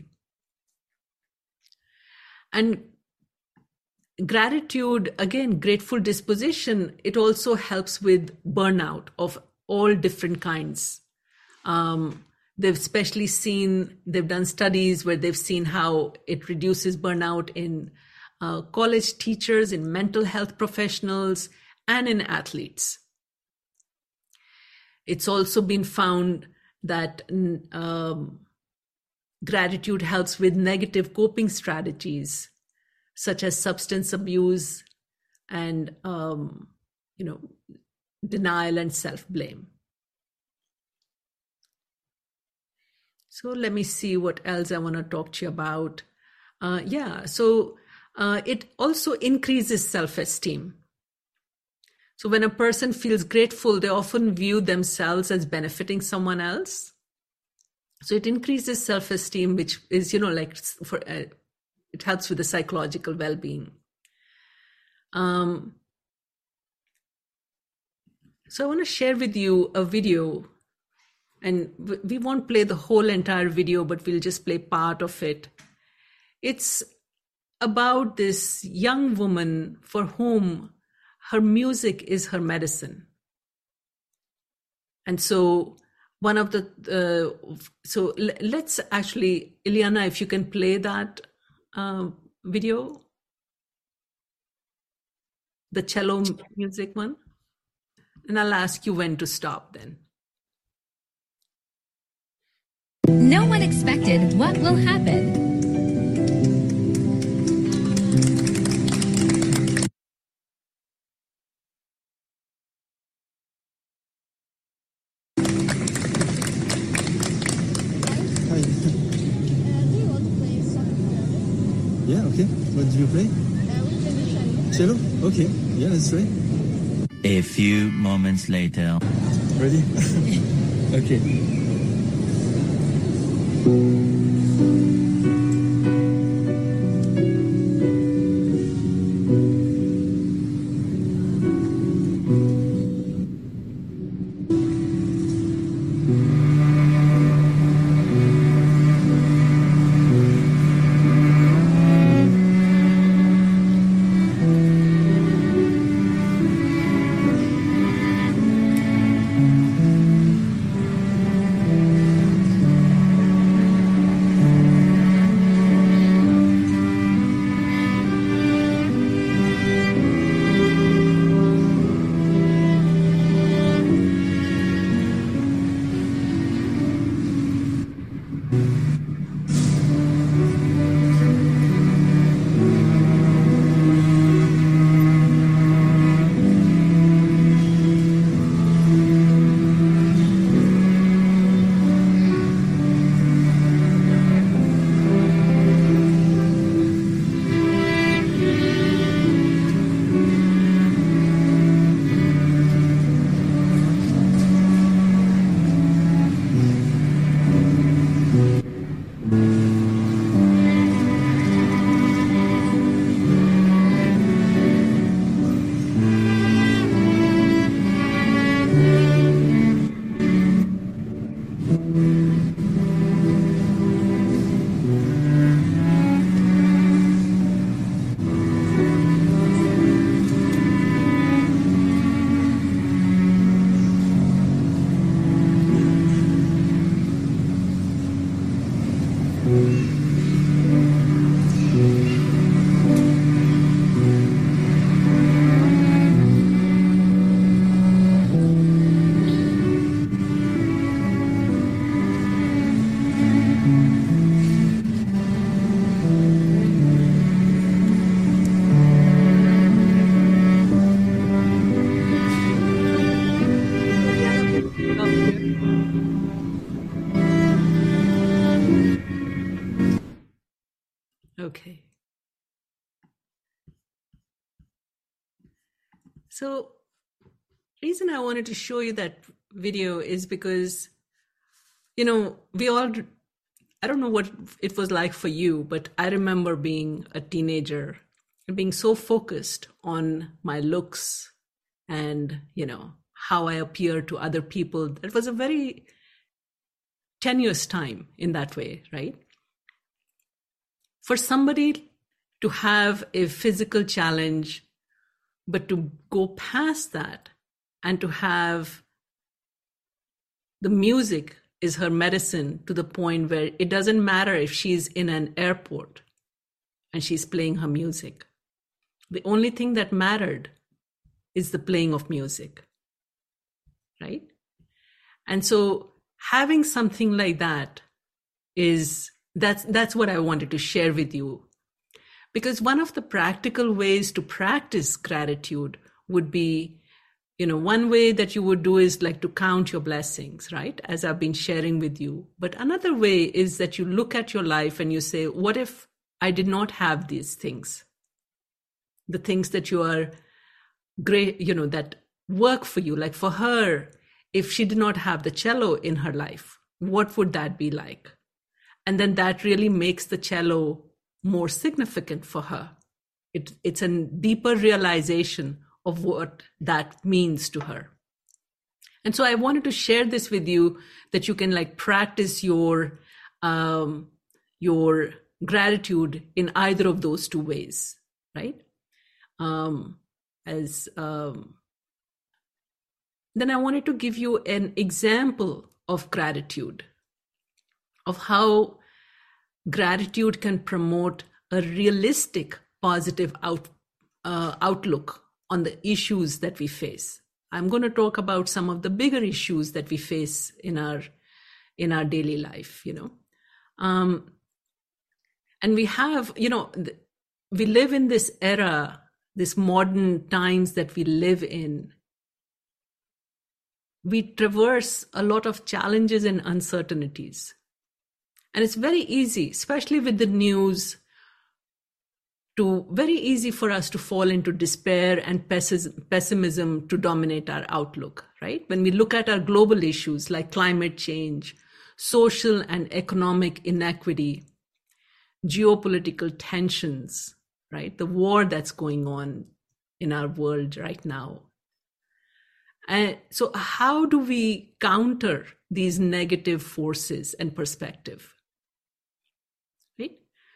Speaker 1: And gratitude, again, grateful disposition, it also helps with burnout of all different kinds. Um, they've especially seen, they've done studies where they've seen how it reduces burnout in uh, college teachers, in mental health professionals, and in athletes. It's also been found that um, gratitude helps with negative coping strategies, such as substance abuse and, um, you know, denial and self-blame. So let me see what else I want to talk to you about. Uh, yeah, so uh, it also increases self-esteem. So when a person feels grateful, they often view themselves as benefiting someone else. So it increases self-esteem, which is, you know, like for uh, it helps with the psychological well-being. Um, so I want to share with you a video, and we won't play the whole entire video, but we'll just play part of it. It's about this young woman for whom her music is her medicine. And so one of the, uh, so l- let's actually, Ileana, if you can play that uh, video, the cello music one, and I'll ask you when to stop then.
Speaker 2: No one expected what will happen.
Speaker 3: Yeah, okay. What do you play? Cello? Okay. Yeah, let's try.
Speaker 4: A few moments later.
Speaker 3: Ready? Okay.
Speaker 1: So, reason I wanted to show you that video is because, you know, we all, I don't know what it was like for you, but I remember being a teenager and being so focused on my looks and, you know, how I appear to other people. It was a very tenuous time in that way, right? For somebody to have a physical challenge, but to go past that and to have the music is her medicine to the point where it doesn't matter if she's in an airport and she's playing her music. The only thing that mattered is the playing of music, right? And so having something like that is, that's, that's what I wanted to share with you. Because one of the practical ways to practice gratitude would be, you know, one way that you would do is like to count your blessings, right? As I've been sharing with you. But another way is that you look at your life and you say, what if I did not have these things? The things that you are great, you know, that work for you. Like for her, if she did not have the cello in her life, what would that be like? And then that really makes the cello more significant for her. It, it's a deeper realization of what that means to her. And so I wanted to share this with you that you can like practice your, um, your gratitude in either of those two ways, right? Um, as um, then I wanted to give you an example of gratitude, of how gratitude can promote a realistic, positive out, uh, outlook on the issues that we face. I'm going to talk about some of the bigger issues that we face in our in our daily life, you know. Um, and we have, you know, we live in this era, this modern times that we live in. We traverse a lot of challenges and uncertainties. And it's very easy, especially with the news, to very easy for us to fall into despair and pessimism to dominate our outlook, right? When we look at our global issues like climate change, social and economic inequity, geopolitical tensions, right? The war that's going on in our world right now. And so how do we counter these negative forces and perspective? Right?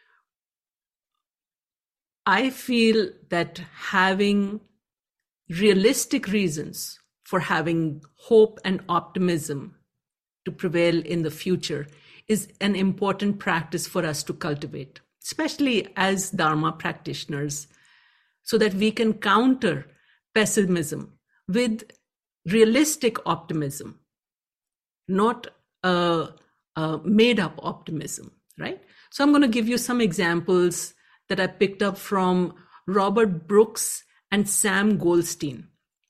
Speaker 1: I feel that having realistic reasons for having hope and optimism to prevail in the future is an important practice for us to cultivate, especially as Dharma practitioners, so that we can counter pessimism with realistic optimism, not a, a made-up optimism, right? So I'm going to give you some examples that I picked up from Robert Brooks and Sam Goldstein.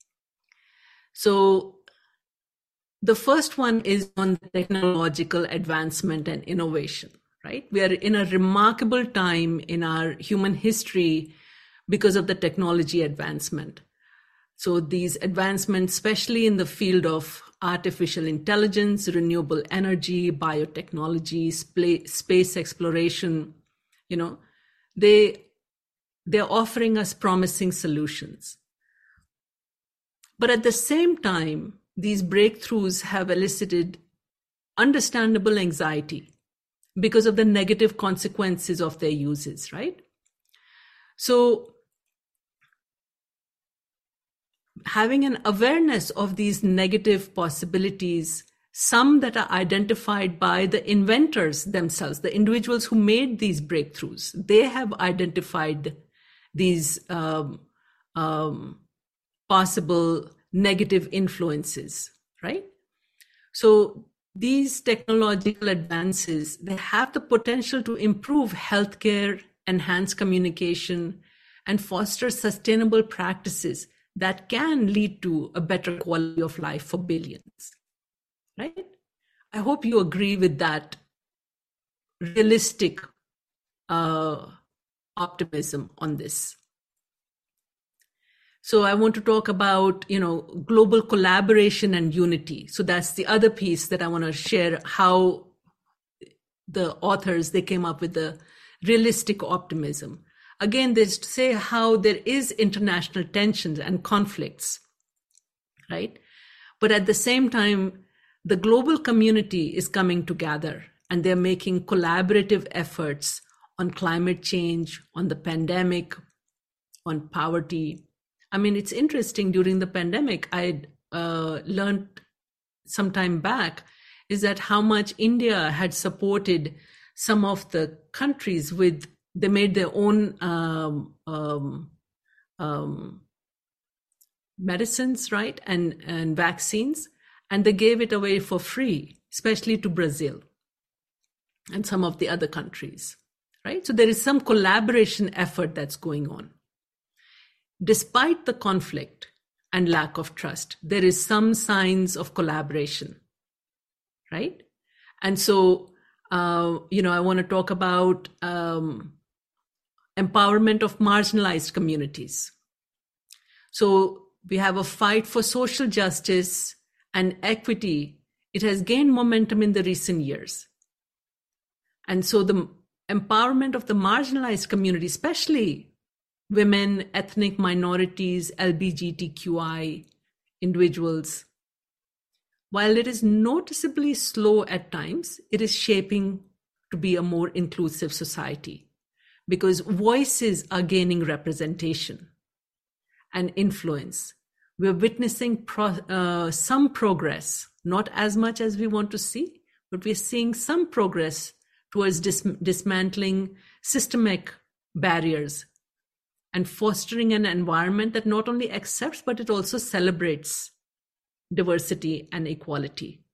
Speaker 1: So the first one is on technological advancement and innovation, right? We are in a remarkable time in our human history because of the technology advancement. So these advancements, especially in the field of artificial intelligence, renewable energy, biotechnology, space exploration, you know, they, they're offering us promising solutions. But at the same time, these breakthroughs have elicited understandable anxiety because of the negative consequences of their uses, right? So having an awareness of these negative possibilities, some that are identified by the inventors themselves, the individuals who made these breakthroughs, they have identified these um, um, possible negative influences, right? So these technological advances, they have the potential to improve healthcare, enhance communication, and foster sustainable practices that can lead to a better quality of life for billions, right? I hope you agree with that realistic uh, optimism on this. So I want to talk about, you know, global collaboration and unity. So that's the other piece that I want to share, how the authors, they came up with the realistic optimism. Again, there's to say how there is international tensions and conflicts, right? But at the same time, the global community is coming together and they're making collaborative efforts on climate change, on the pandemic, on poverty. I mean, it's interesting, during the pandemic, I uh, learned some time back is that how much India had supported some of the countries with, they made their own um, um, um, medicines, right? And, and vaccines, and they gave it away for free, especially to Brazil and some of the other countries, right? So there is some collaboration effort that's going on. Despite the conflict and lack of trust, there is some signs of collaboration, right? And so, uh, you know, I want to talk about um, empowerment of marginalized communities. So we have a fight for social justice and equity. It has gained momentum in the recent years. And so the empowerment of the marginalized community, especially women, ethnic minorities, L G B T Q I individuals, while it is noticeably slow at times, it is shaping to be a more inclusive society because voices are gaining representation and influence. We're witnessing pro- uh, some progress, not as much as we want to see, but we're seeing some progress towards dis- dismantling systemic barriers and fostering an environment that not only accepts, but it also celebrates diversity and equality,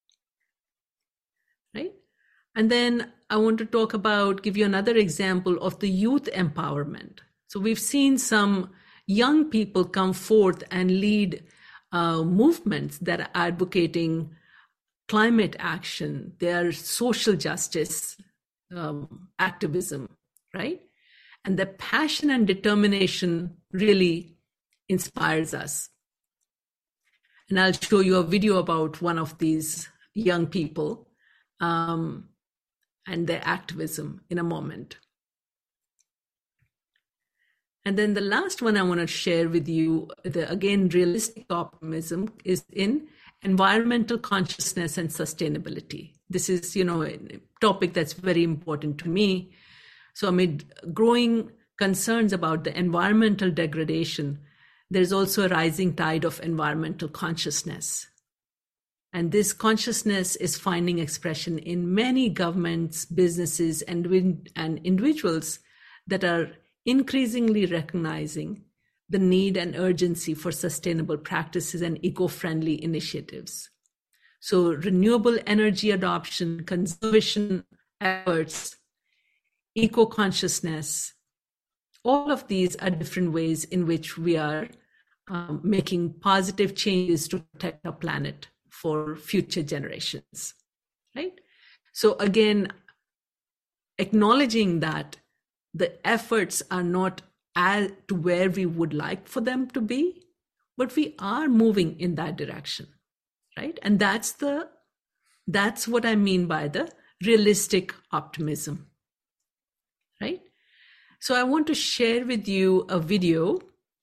Speaker 1: right? And then I want to talk about, give you another example of the youth empowerment. So we've seen some young people come forth and lead uh, movements that are advocating climate action, their social justice um, activism, right? And the passion and determination really inspires us. And I'll show you a video about one of these young people um, and their activism in a moment. And then the last one I want to share with you, the again, realistic optimism, is in environmental consciousness and sustainability. This is, you know, a topic that's very important to me. So amid growing concerns about the environmental degradation, there's also a rising tide of environmental consciousness. And this consciousness is finding expression in many governments, businesses, and, and individuals that are increasingly recognizing the need and urgency for sustainable practices and eco-friendly initiatives. So renewable energy adoption, conservation efforts, eco-consciousness, all of these are different ways in which we are um, making positive changes to protect our planet for future generations, right? So again, acknowledging that the efforts are not as to where we would like for them to be, but we are moving in that direction, right? And that's the that's what I mean by the realistic optimism, right? So I want to share with you a video.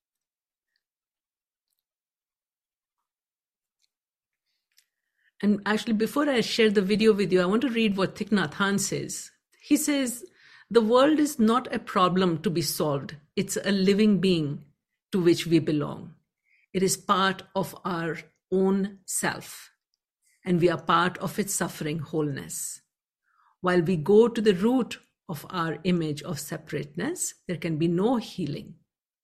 Speaker 1: And actually, before I share the video with you, I want to read what Thich Nhat Hanh says. He says, "The world is not a problem to be solved. It's a living being to which we belong. It is part of our own self, and we are part of its suffering wholeness. While we go to the root of our image of separateness, there can be no healing.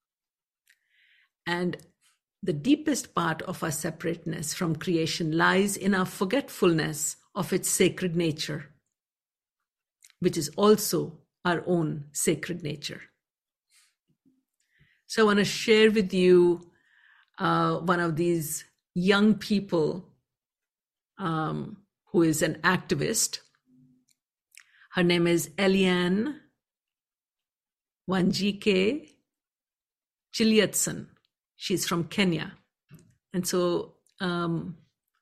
Speaker 1: And the deepest part of our separateness from creation lies in our forgetfulness of its sacred nature, which is also our own sacred nature." So I want to share with you uh, one of these young people um, who is an activist. Her name is Eliane Wanjiike Chiliadson. She's from Kenya. And so, um,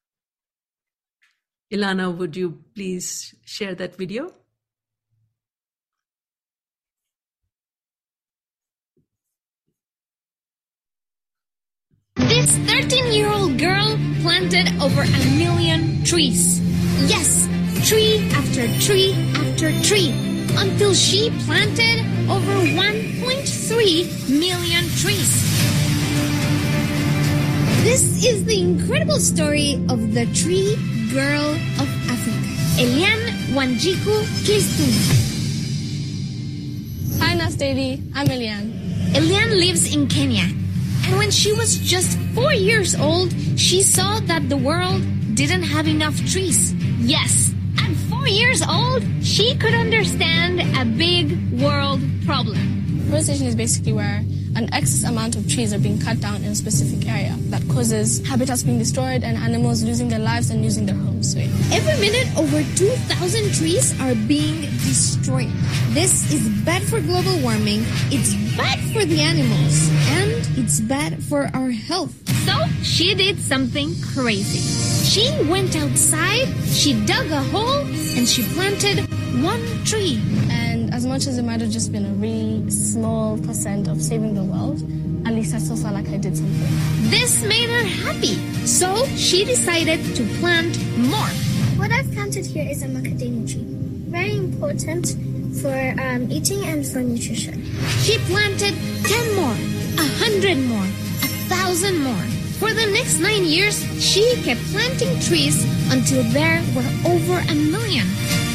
Speaker 1: Ilana, would you please share that video?
Speaker 2: This thirteen-year-old girl planted over a million trees. Yes, tree after tree after tree, until she planted over one point three million trees. This is the incredible story of the tree girl of Africa, Eliane Wanjiku Clistung.
Speaker 5: Hi, Nastady. I'm Eliane.
Speaker 2: Eliane lives in Kenya. And when she was just four years old, she saw that the world didn't have enough trees. Yes, at four years old, she could understand a big world problem.
Speaker 5: Forestation is basically where an excess amount of trees are being cut down in a specific area that causes habitats being destroyed and animals losing their lives and losing their homes. Wait.
Speaker 2: Every minute, over two thousand trees are being destroyed. This is bad for global warming, it's bad for the animals, and it's bad for our health. So, she did something crazy. She went outside, she dug a hole, and she planted one tree.
Speaker 5: And as much as it might have just been a really small percent of saving the world, at least I still felt like I did something.
Speaker 2: This made her happy, so she decided to plant more.
Speaker 6: What I've planted here is a macadamia tree. Very important for um, eating and for nutrition.
Speaker 2: She planted ten more, a hundred more, a thousand more. For the next nine years, she kept planting trees until there were over a million.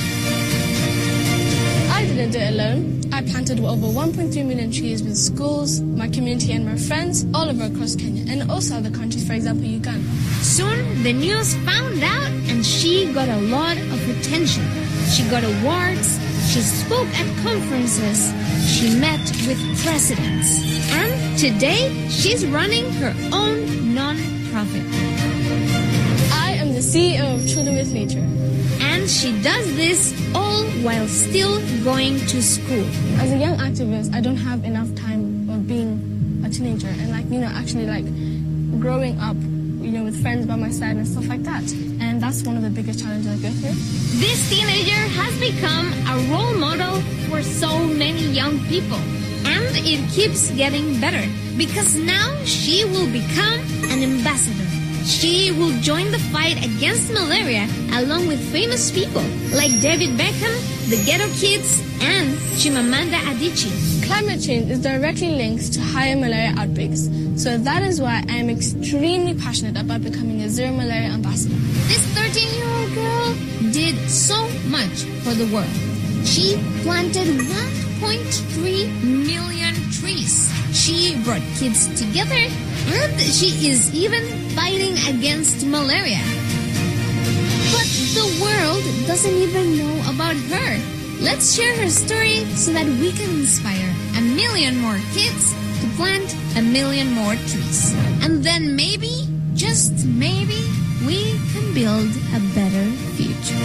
Speaker 5: I didn't do it alone. I planted over one point three million trees with schools, my community and my friends all over across Kenya and also other countries, for example, Uganda.
Speaker 2: Soon, the news found out and she got a lot of attention. She got awards, she spoke at conferences, she met with presidents. And today, she's running her own non-profit.
Speaker 5: I am the C E O of Children with Nature.
Speaker 2: And she does this all while still going to school.
Speaker 5: As a young activist, I don't have enough time of being a teenager and like, you know, actually like growing up, you know, with friends by my side and stuff like that. And that's one of the biggest challenges I go through.
Speaker 2: This teenager has become a role model for so many young people. And it keeps getting better because now she will become an ambassador. She will join the fight against malaria along with famous people like David Beckham, the Ghetto Kids, and Chimamanda Adichie.
Speaker 5: Climate change is directly linked to higher malaria outbreaks. So that is why I am extremely passionate about becoming a zero malaria ambassador.
Speaker 2: This thirteen-year-old girl did so much for the world. She planted one point three million trees. She brought kids together, and she is even fighting against malaria. But the world doesn't even know about her. Let's share her story so that we can inspire a million more kids to plant a million more trees. And then maybe, just maybe, we can build a better future.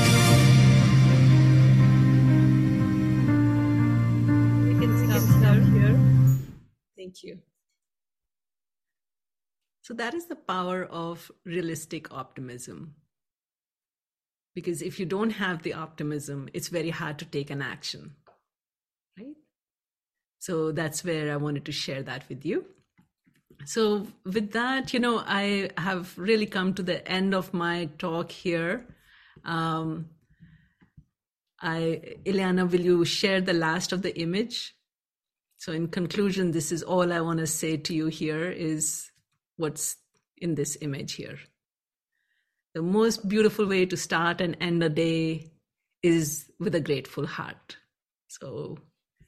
Speaker 1: Thank you. So that is the power of realistic optimism. Because if you don't have the optimism, it's very hard to take an action, right? So that's where I wanted to share that with you. So with that, you know, I have really come to the end of my talk here. Um, I, Ileana, will you share the last of the image? So in conclusion, this is all I want to say to you here is what's in this image here. The most beautiful way to start and end a day is with a grateful heart. So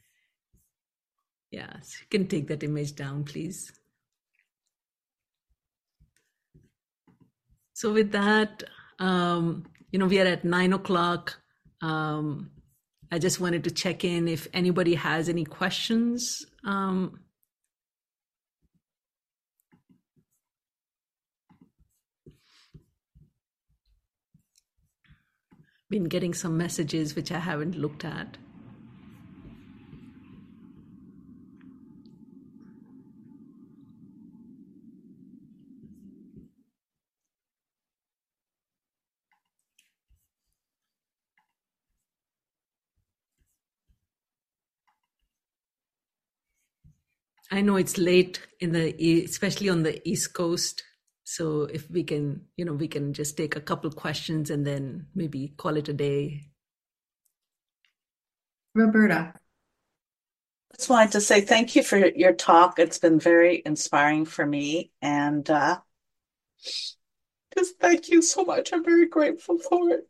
Speaker 1: yeah, so you can take that image down, please. So with that, um, you know, we are at nine o'clock. Um, I just wanted to check in if anybody has any questions. Um, been getting some messages which I haven't looked at. I know it's late in the, e- especially on the East Coast. So if we can, you know, we can just take a couple questions and then maybe call it a day.
Speaker 7: Roberta.
Speaker 8: Just wanted to say thank you for your talk. It's been very inspiring for me. And uh, just thank you so much. I'm very grateful for it.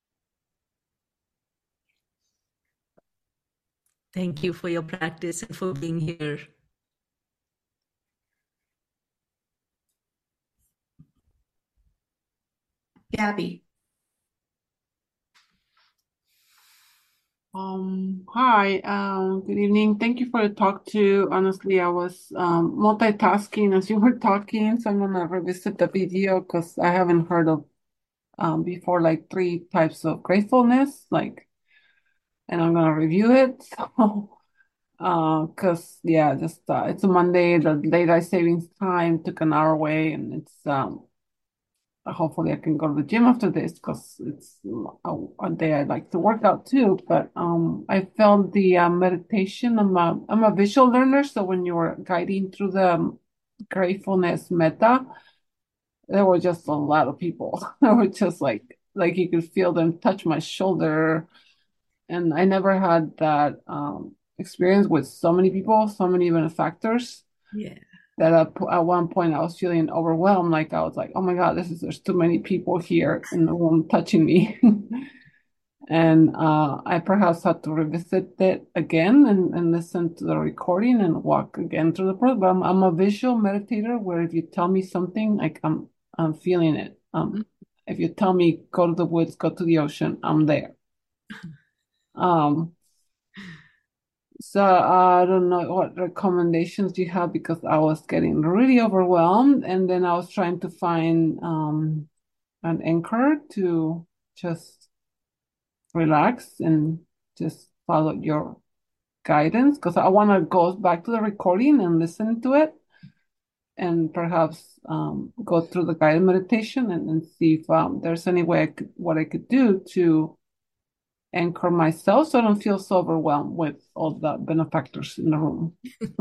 Speaker 1: Thank you for your practice and for being here.
Speaker 7: Gabby.
Speaker 9: Um, hi, um, good evening. Thank you for the talk too. Honestly, I was um, multitasking as you were talking, so I'm gonna revisit the video because I haven't heard of um, before, like three types of gratefulness, like, and I'm gonna review it. So, uh, because yeah, just uh, it's a Monday, the daylight savings time took an hour away, and it's um hopefully I can go to the gym after this because it's a, a day I like to work out too. But um, I felt the uh, meditation. I'm a I'm a visual learner, so when you were guiding through the um, gratefulness metta, there were just a lot of people. They were just like like you could feel them touch my shoulder, and I never had that um experience with so many people, so many benefactors.
Speaker 1: Yeah.
Speaker 9: That at, at one point I was feeling overwhelmed. Like I was like, oh my God, this is there's too many people here in the room touching me. And uh, I perhaps had to revisit it again and, and listen to the recording and walk again through the process. But I'm, I'm a visual meditator where if you tell me something, like I'm I'm feeling it. Um, if you tell me go to the woods, go to the ocean, I'm there. Um, So uh, I don't know what recommendations you have because I was getting really overwhelmed, and then I was trying to find um, an anchor to just relax and just follow your guidance because I want to go back to the recording and listen to it, and perhaps um, go through the guided meditation and, and see if um, there's any way I could, what I could do to anchor myself so I don't feel so overwhelmed with all the benefactors in the room.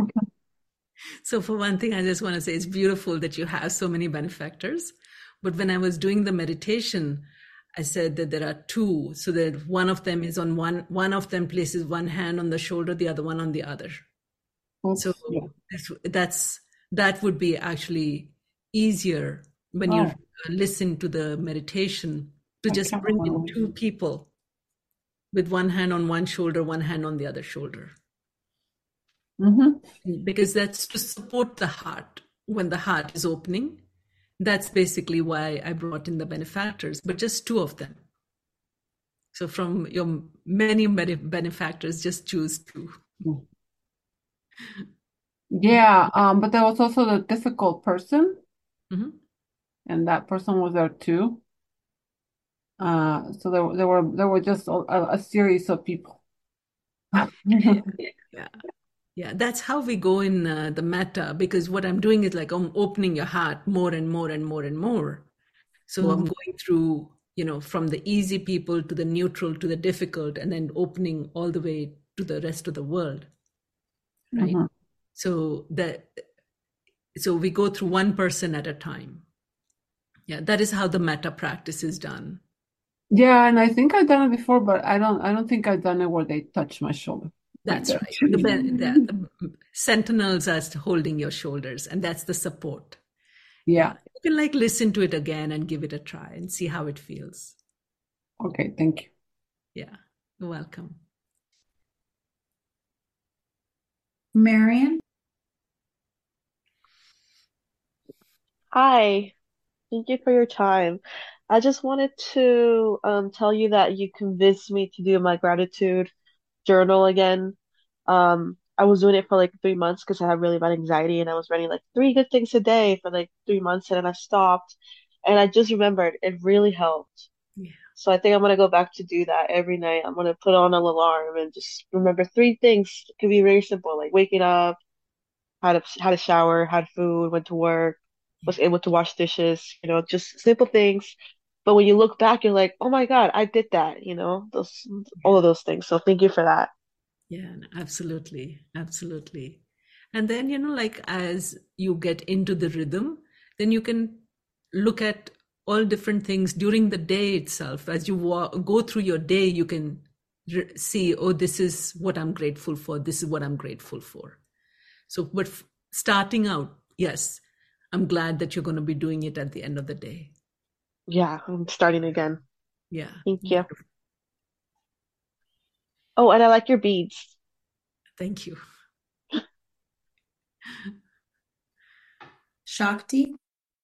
Speaker 1: So for one thing, I just want to say it's beautiful that you have so many benefactors. But when I was doing the meditation, I said that there are two, so that one of them is on one, one of them places one hand on the shoulder, the other one on the other.
Speaker 9: Oops,
Speaker 1: so
Speaker 9: yeah.
Speaker 1: that's, that would be actually easier when
Speaker 9: Oh.
Speaker 1: you listen to the meditation to
Speaker 9: I
Speaker 1: just
Speaker 9: can't
Speaker 1: bring in
Speaker 9: remember.
Speaker 1: two people with one hand on one shoulder, one hand on the other shoulder.
Speaker 9: Mm-hmm.
Speaker 1: Because that's to support the heart when the heart is opening. That's basically why I brought in the benefactors, but just two of them. So from your many benefactors, just choose two.
Speaker 9: Yeah, um, but there was also the difficult person,
Speaker 1: Mhm.
Speaker 9: and that person was there too. Uh, so there, there were there were just a, a series of people.
Speaker 1: Yeah, yeah, that's how we go in uh, the metta, because what I'm doing is like I'm opening your heart more and more and more and more. So I'm going through, you know, from the easy people to the neutral to the difficult, and then opening all the way to the rest of the world, right?
Speaker 9: Mhm.
Speaker 1: So that, so we go through one person at a time. Yeah, that is how the metta practice is done.
Speaker 9: Yeah, and I think I've done it before, but I don't I don't think I've done it where they touch my shoulder.
Speaker 1: That's
Speaker 9: Like
Speaker 1: right.
Speaker 9: that.
Speaker 1: The, ben- the, the sentinels are holding your shoulders, and that's the support.
Speaker 9: Yeah.
Speaker 1: You can like listen to it again and give it a try and see how it feels.
Speaker 9: Okay, thank you.
Speaker 1: Yeah, you're welcome.
Speaker 7: Marion.
Speaker 10: Hi, thank you for your time. I just wanted to um, tell you that you convinced me to do my gratitude journal again. Um, I was doing it for like three months because I have really bad anxiety, and I was writing like three good things a day for like three months, and then I stopped. And I just remembered it really helped.
Speaker 1: Yeah.
Speaker 10: So I think I'm gonna go back to do that every night. I'm gonna put on an alarm and just remember three things. It could be very simple, like waking up, had a had a shower, had food, went to work, was able to wash dishes, you know, just simple things. But when you look back, you're like, oh my God, I did that, you know, those all of those things. So thank you for that.
Speaker 1: Yeah, absolutely. Absolutely. And then, you know, like as you get into the rhythm, then you can look at all different things during the day itself. As you walk, go through your day, you can re- see, oh, this is what I'm grateful for. This is what I'm grateful for. So, but f- starting out, yes, I'm glad that you're going to be doing it at the end of the day.
Speaker 10: Yeah, I'm starting again.
Speaker 1: Yeah.
Speaker 10: Thank you. Oh, and I like your beads.
Speaker 1: Thank you.
Speaker 7: Shakti.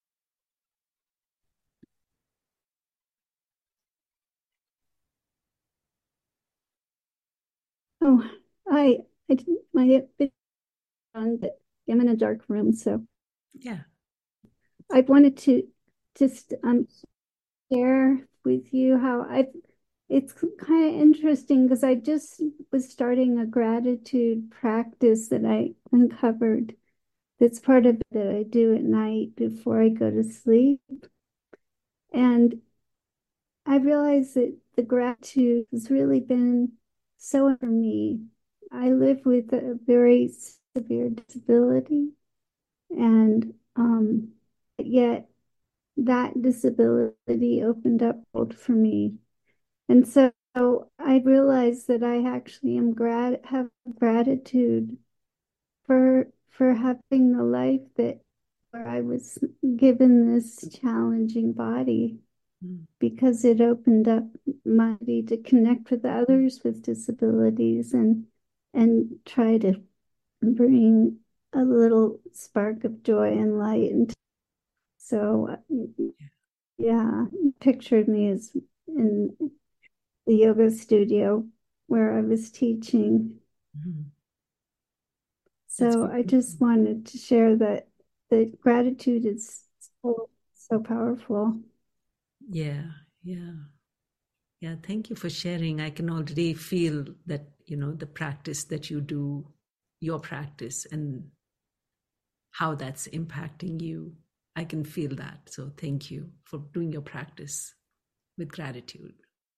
Speaker 11: Oh, I I didn't my bit on, but I'm in a dark room, so
Speaker 1: Yeah.
Speaker 11: I wanted to just um share with you how I it's kind of interesting because I just was starting a gratitude practice that I uncovered. That's part of it that I do at night before I go to sleep. And I realized that the gratitude has really been so for me. I live with a very severe disability, and um, yet that disability opened up world for me. And so I realized that I actually am grat have gratitude for for having the life that where I was given this challenging body, because it opened up my ability to connect with others with disabilities and and try to bring a little spark of joy and light. And so, yeah, pictured me as in the yoga studio where I was teaching.
Speaker 1: Mm-hmm.
Speaker 11: So I just wanted to share that that gratitude is so, so powerful.
Speaker 1: Yeah, yeah. Yeah, thank you for sharing. I can already feel that, you know, the practice that you do, your practice, and how that's impacting you. I can feel that. So thank you for doing your practice with gratitude.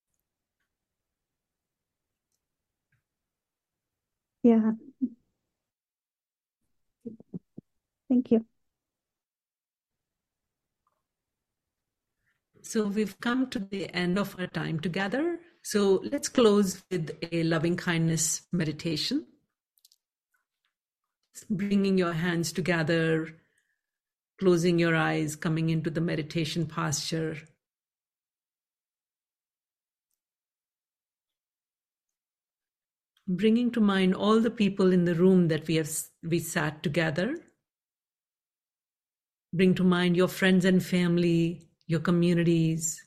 Speaker 11: Yeah. Thank you.
Speaker 1: So we've come to the end of our time together. So let's close with a loving kindness meditation. Bringing your hands together, closing your eyes, coming into the meditation posture. Bringing to mind all the people in the room that we have we sat together. Bring to mind your friends and family, your communities.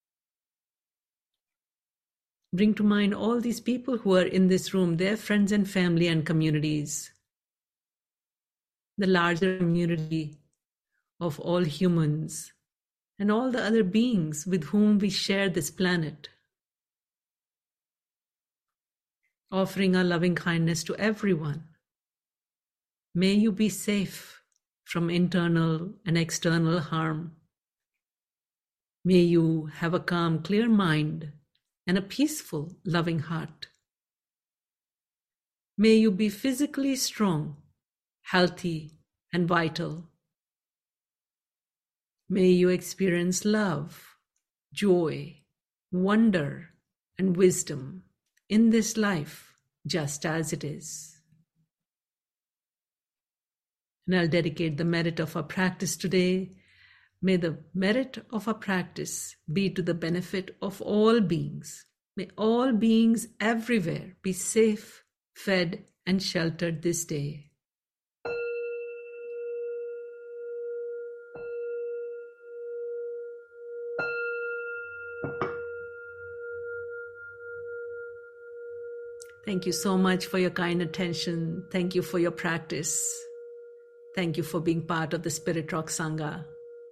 Speaker 1: Bring to mind all these people who are in this room, their friends and family and communities. The larger community of all humans and all the other beings with whom we share this planet. Offering our loving kindness to everyone. May you be safe from internal and external harm. May you have a calm, clear mind and a peaceful, loving heart. May you be physically strong, healthy, and vital. May you experience love, joy, wonder, and wisdom in this life, just as it is. And I'll dedicate the merit of our practice today. May the merit of our practice be to the benefit of all beings. May all beings everywhere be safe, fed, and sheltered this day. Thank you so much for your kind attention. Thank you for your practice. Thank you for being part of the Spirit Rock Sangha.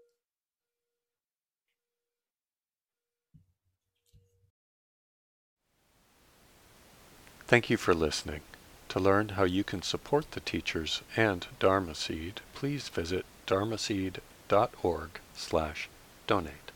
Speaker 12: Thank you for listening. To learn how you can support the teachers and Dharma Seed, please visit dharmaseed dot org slash donate.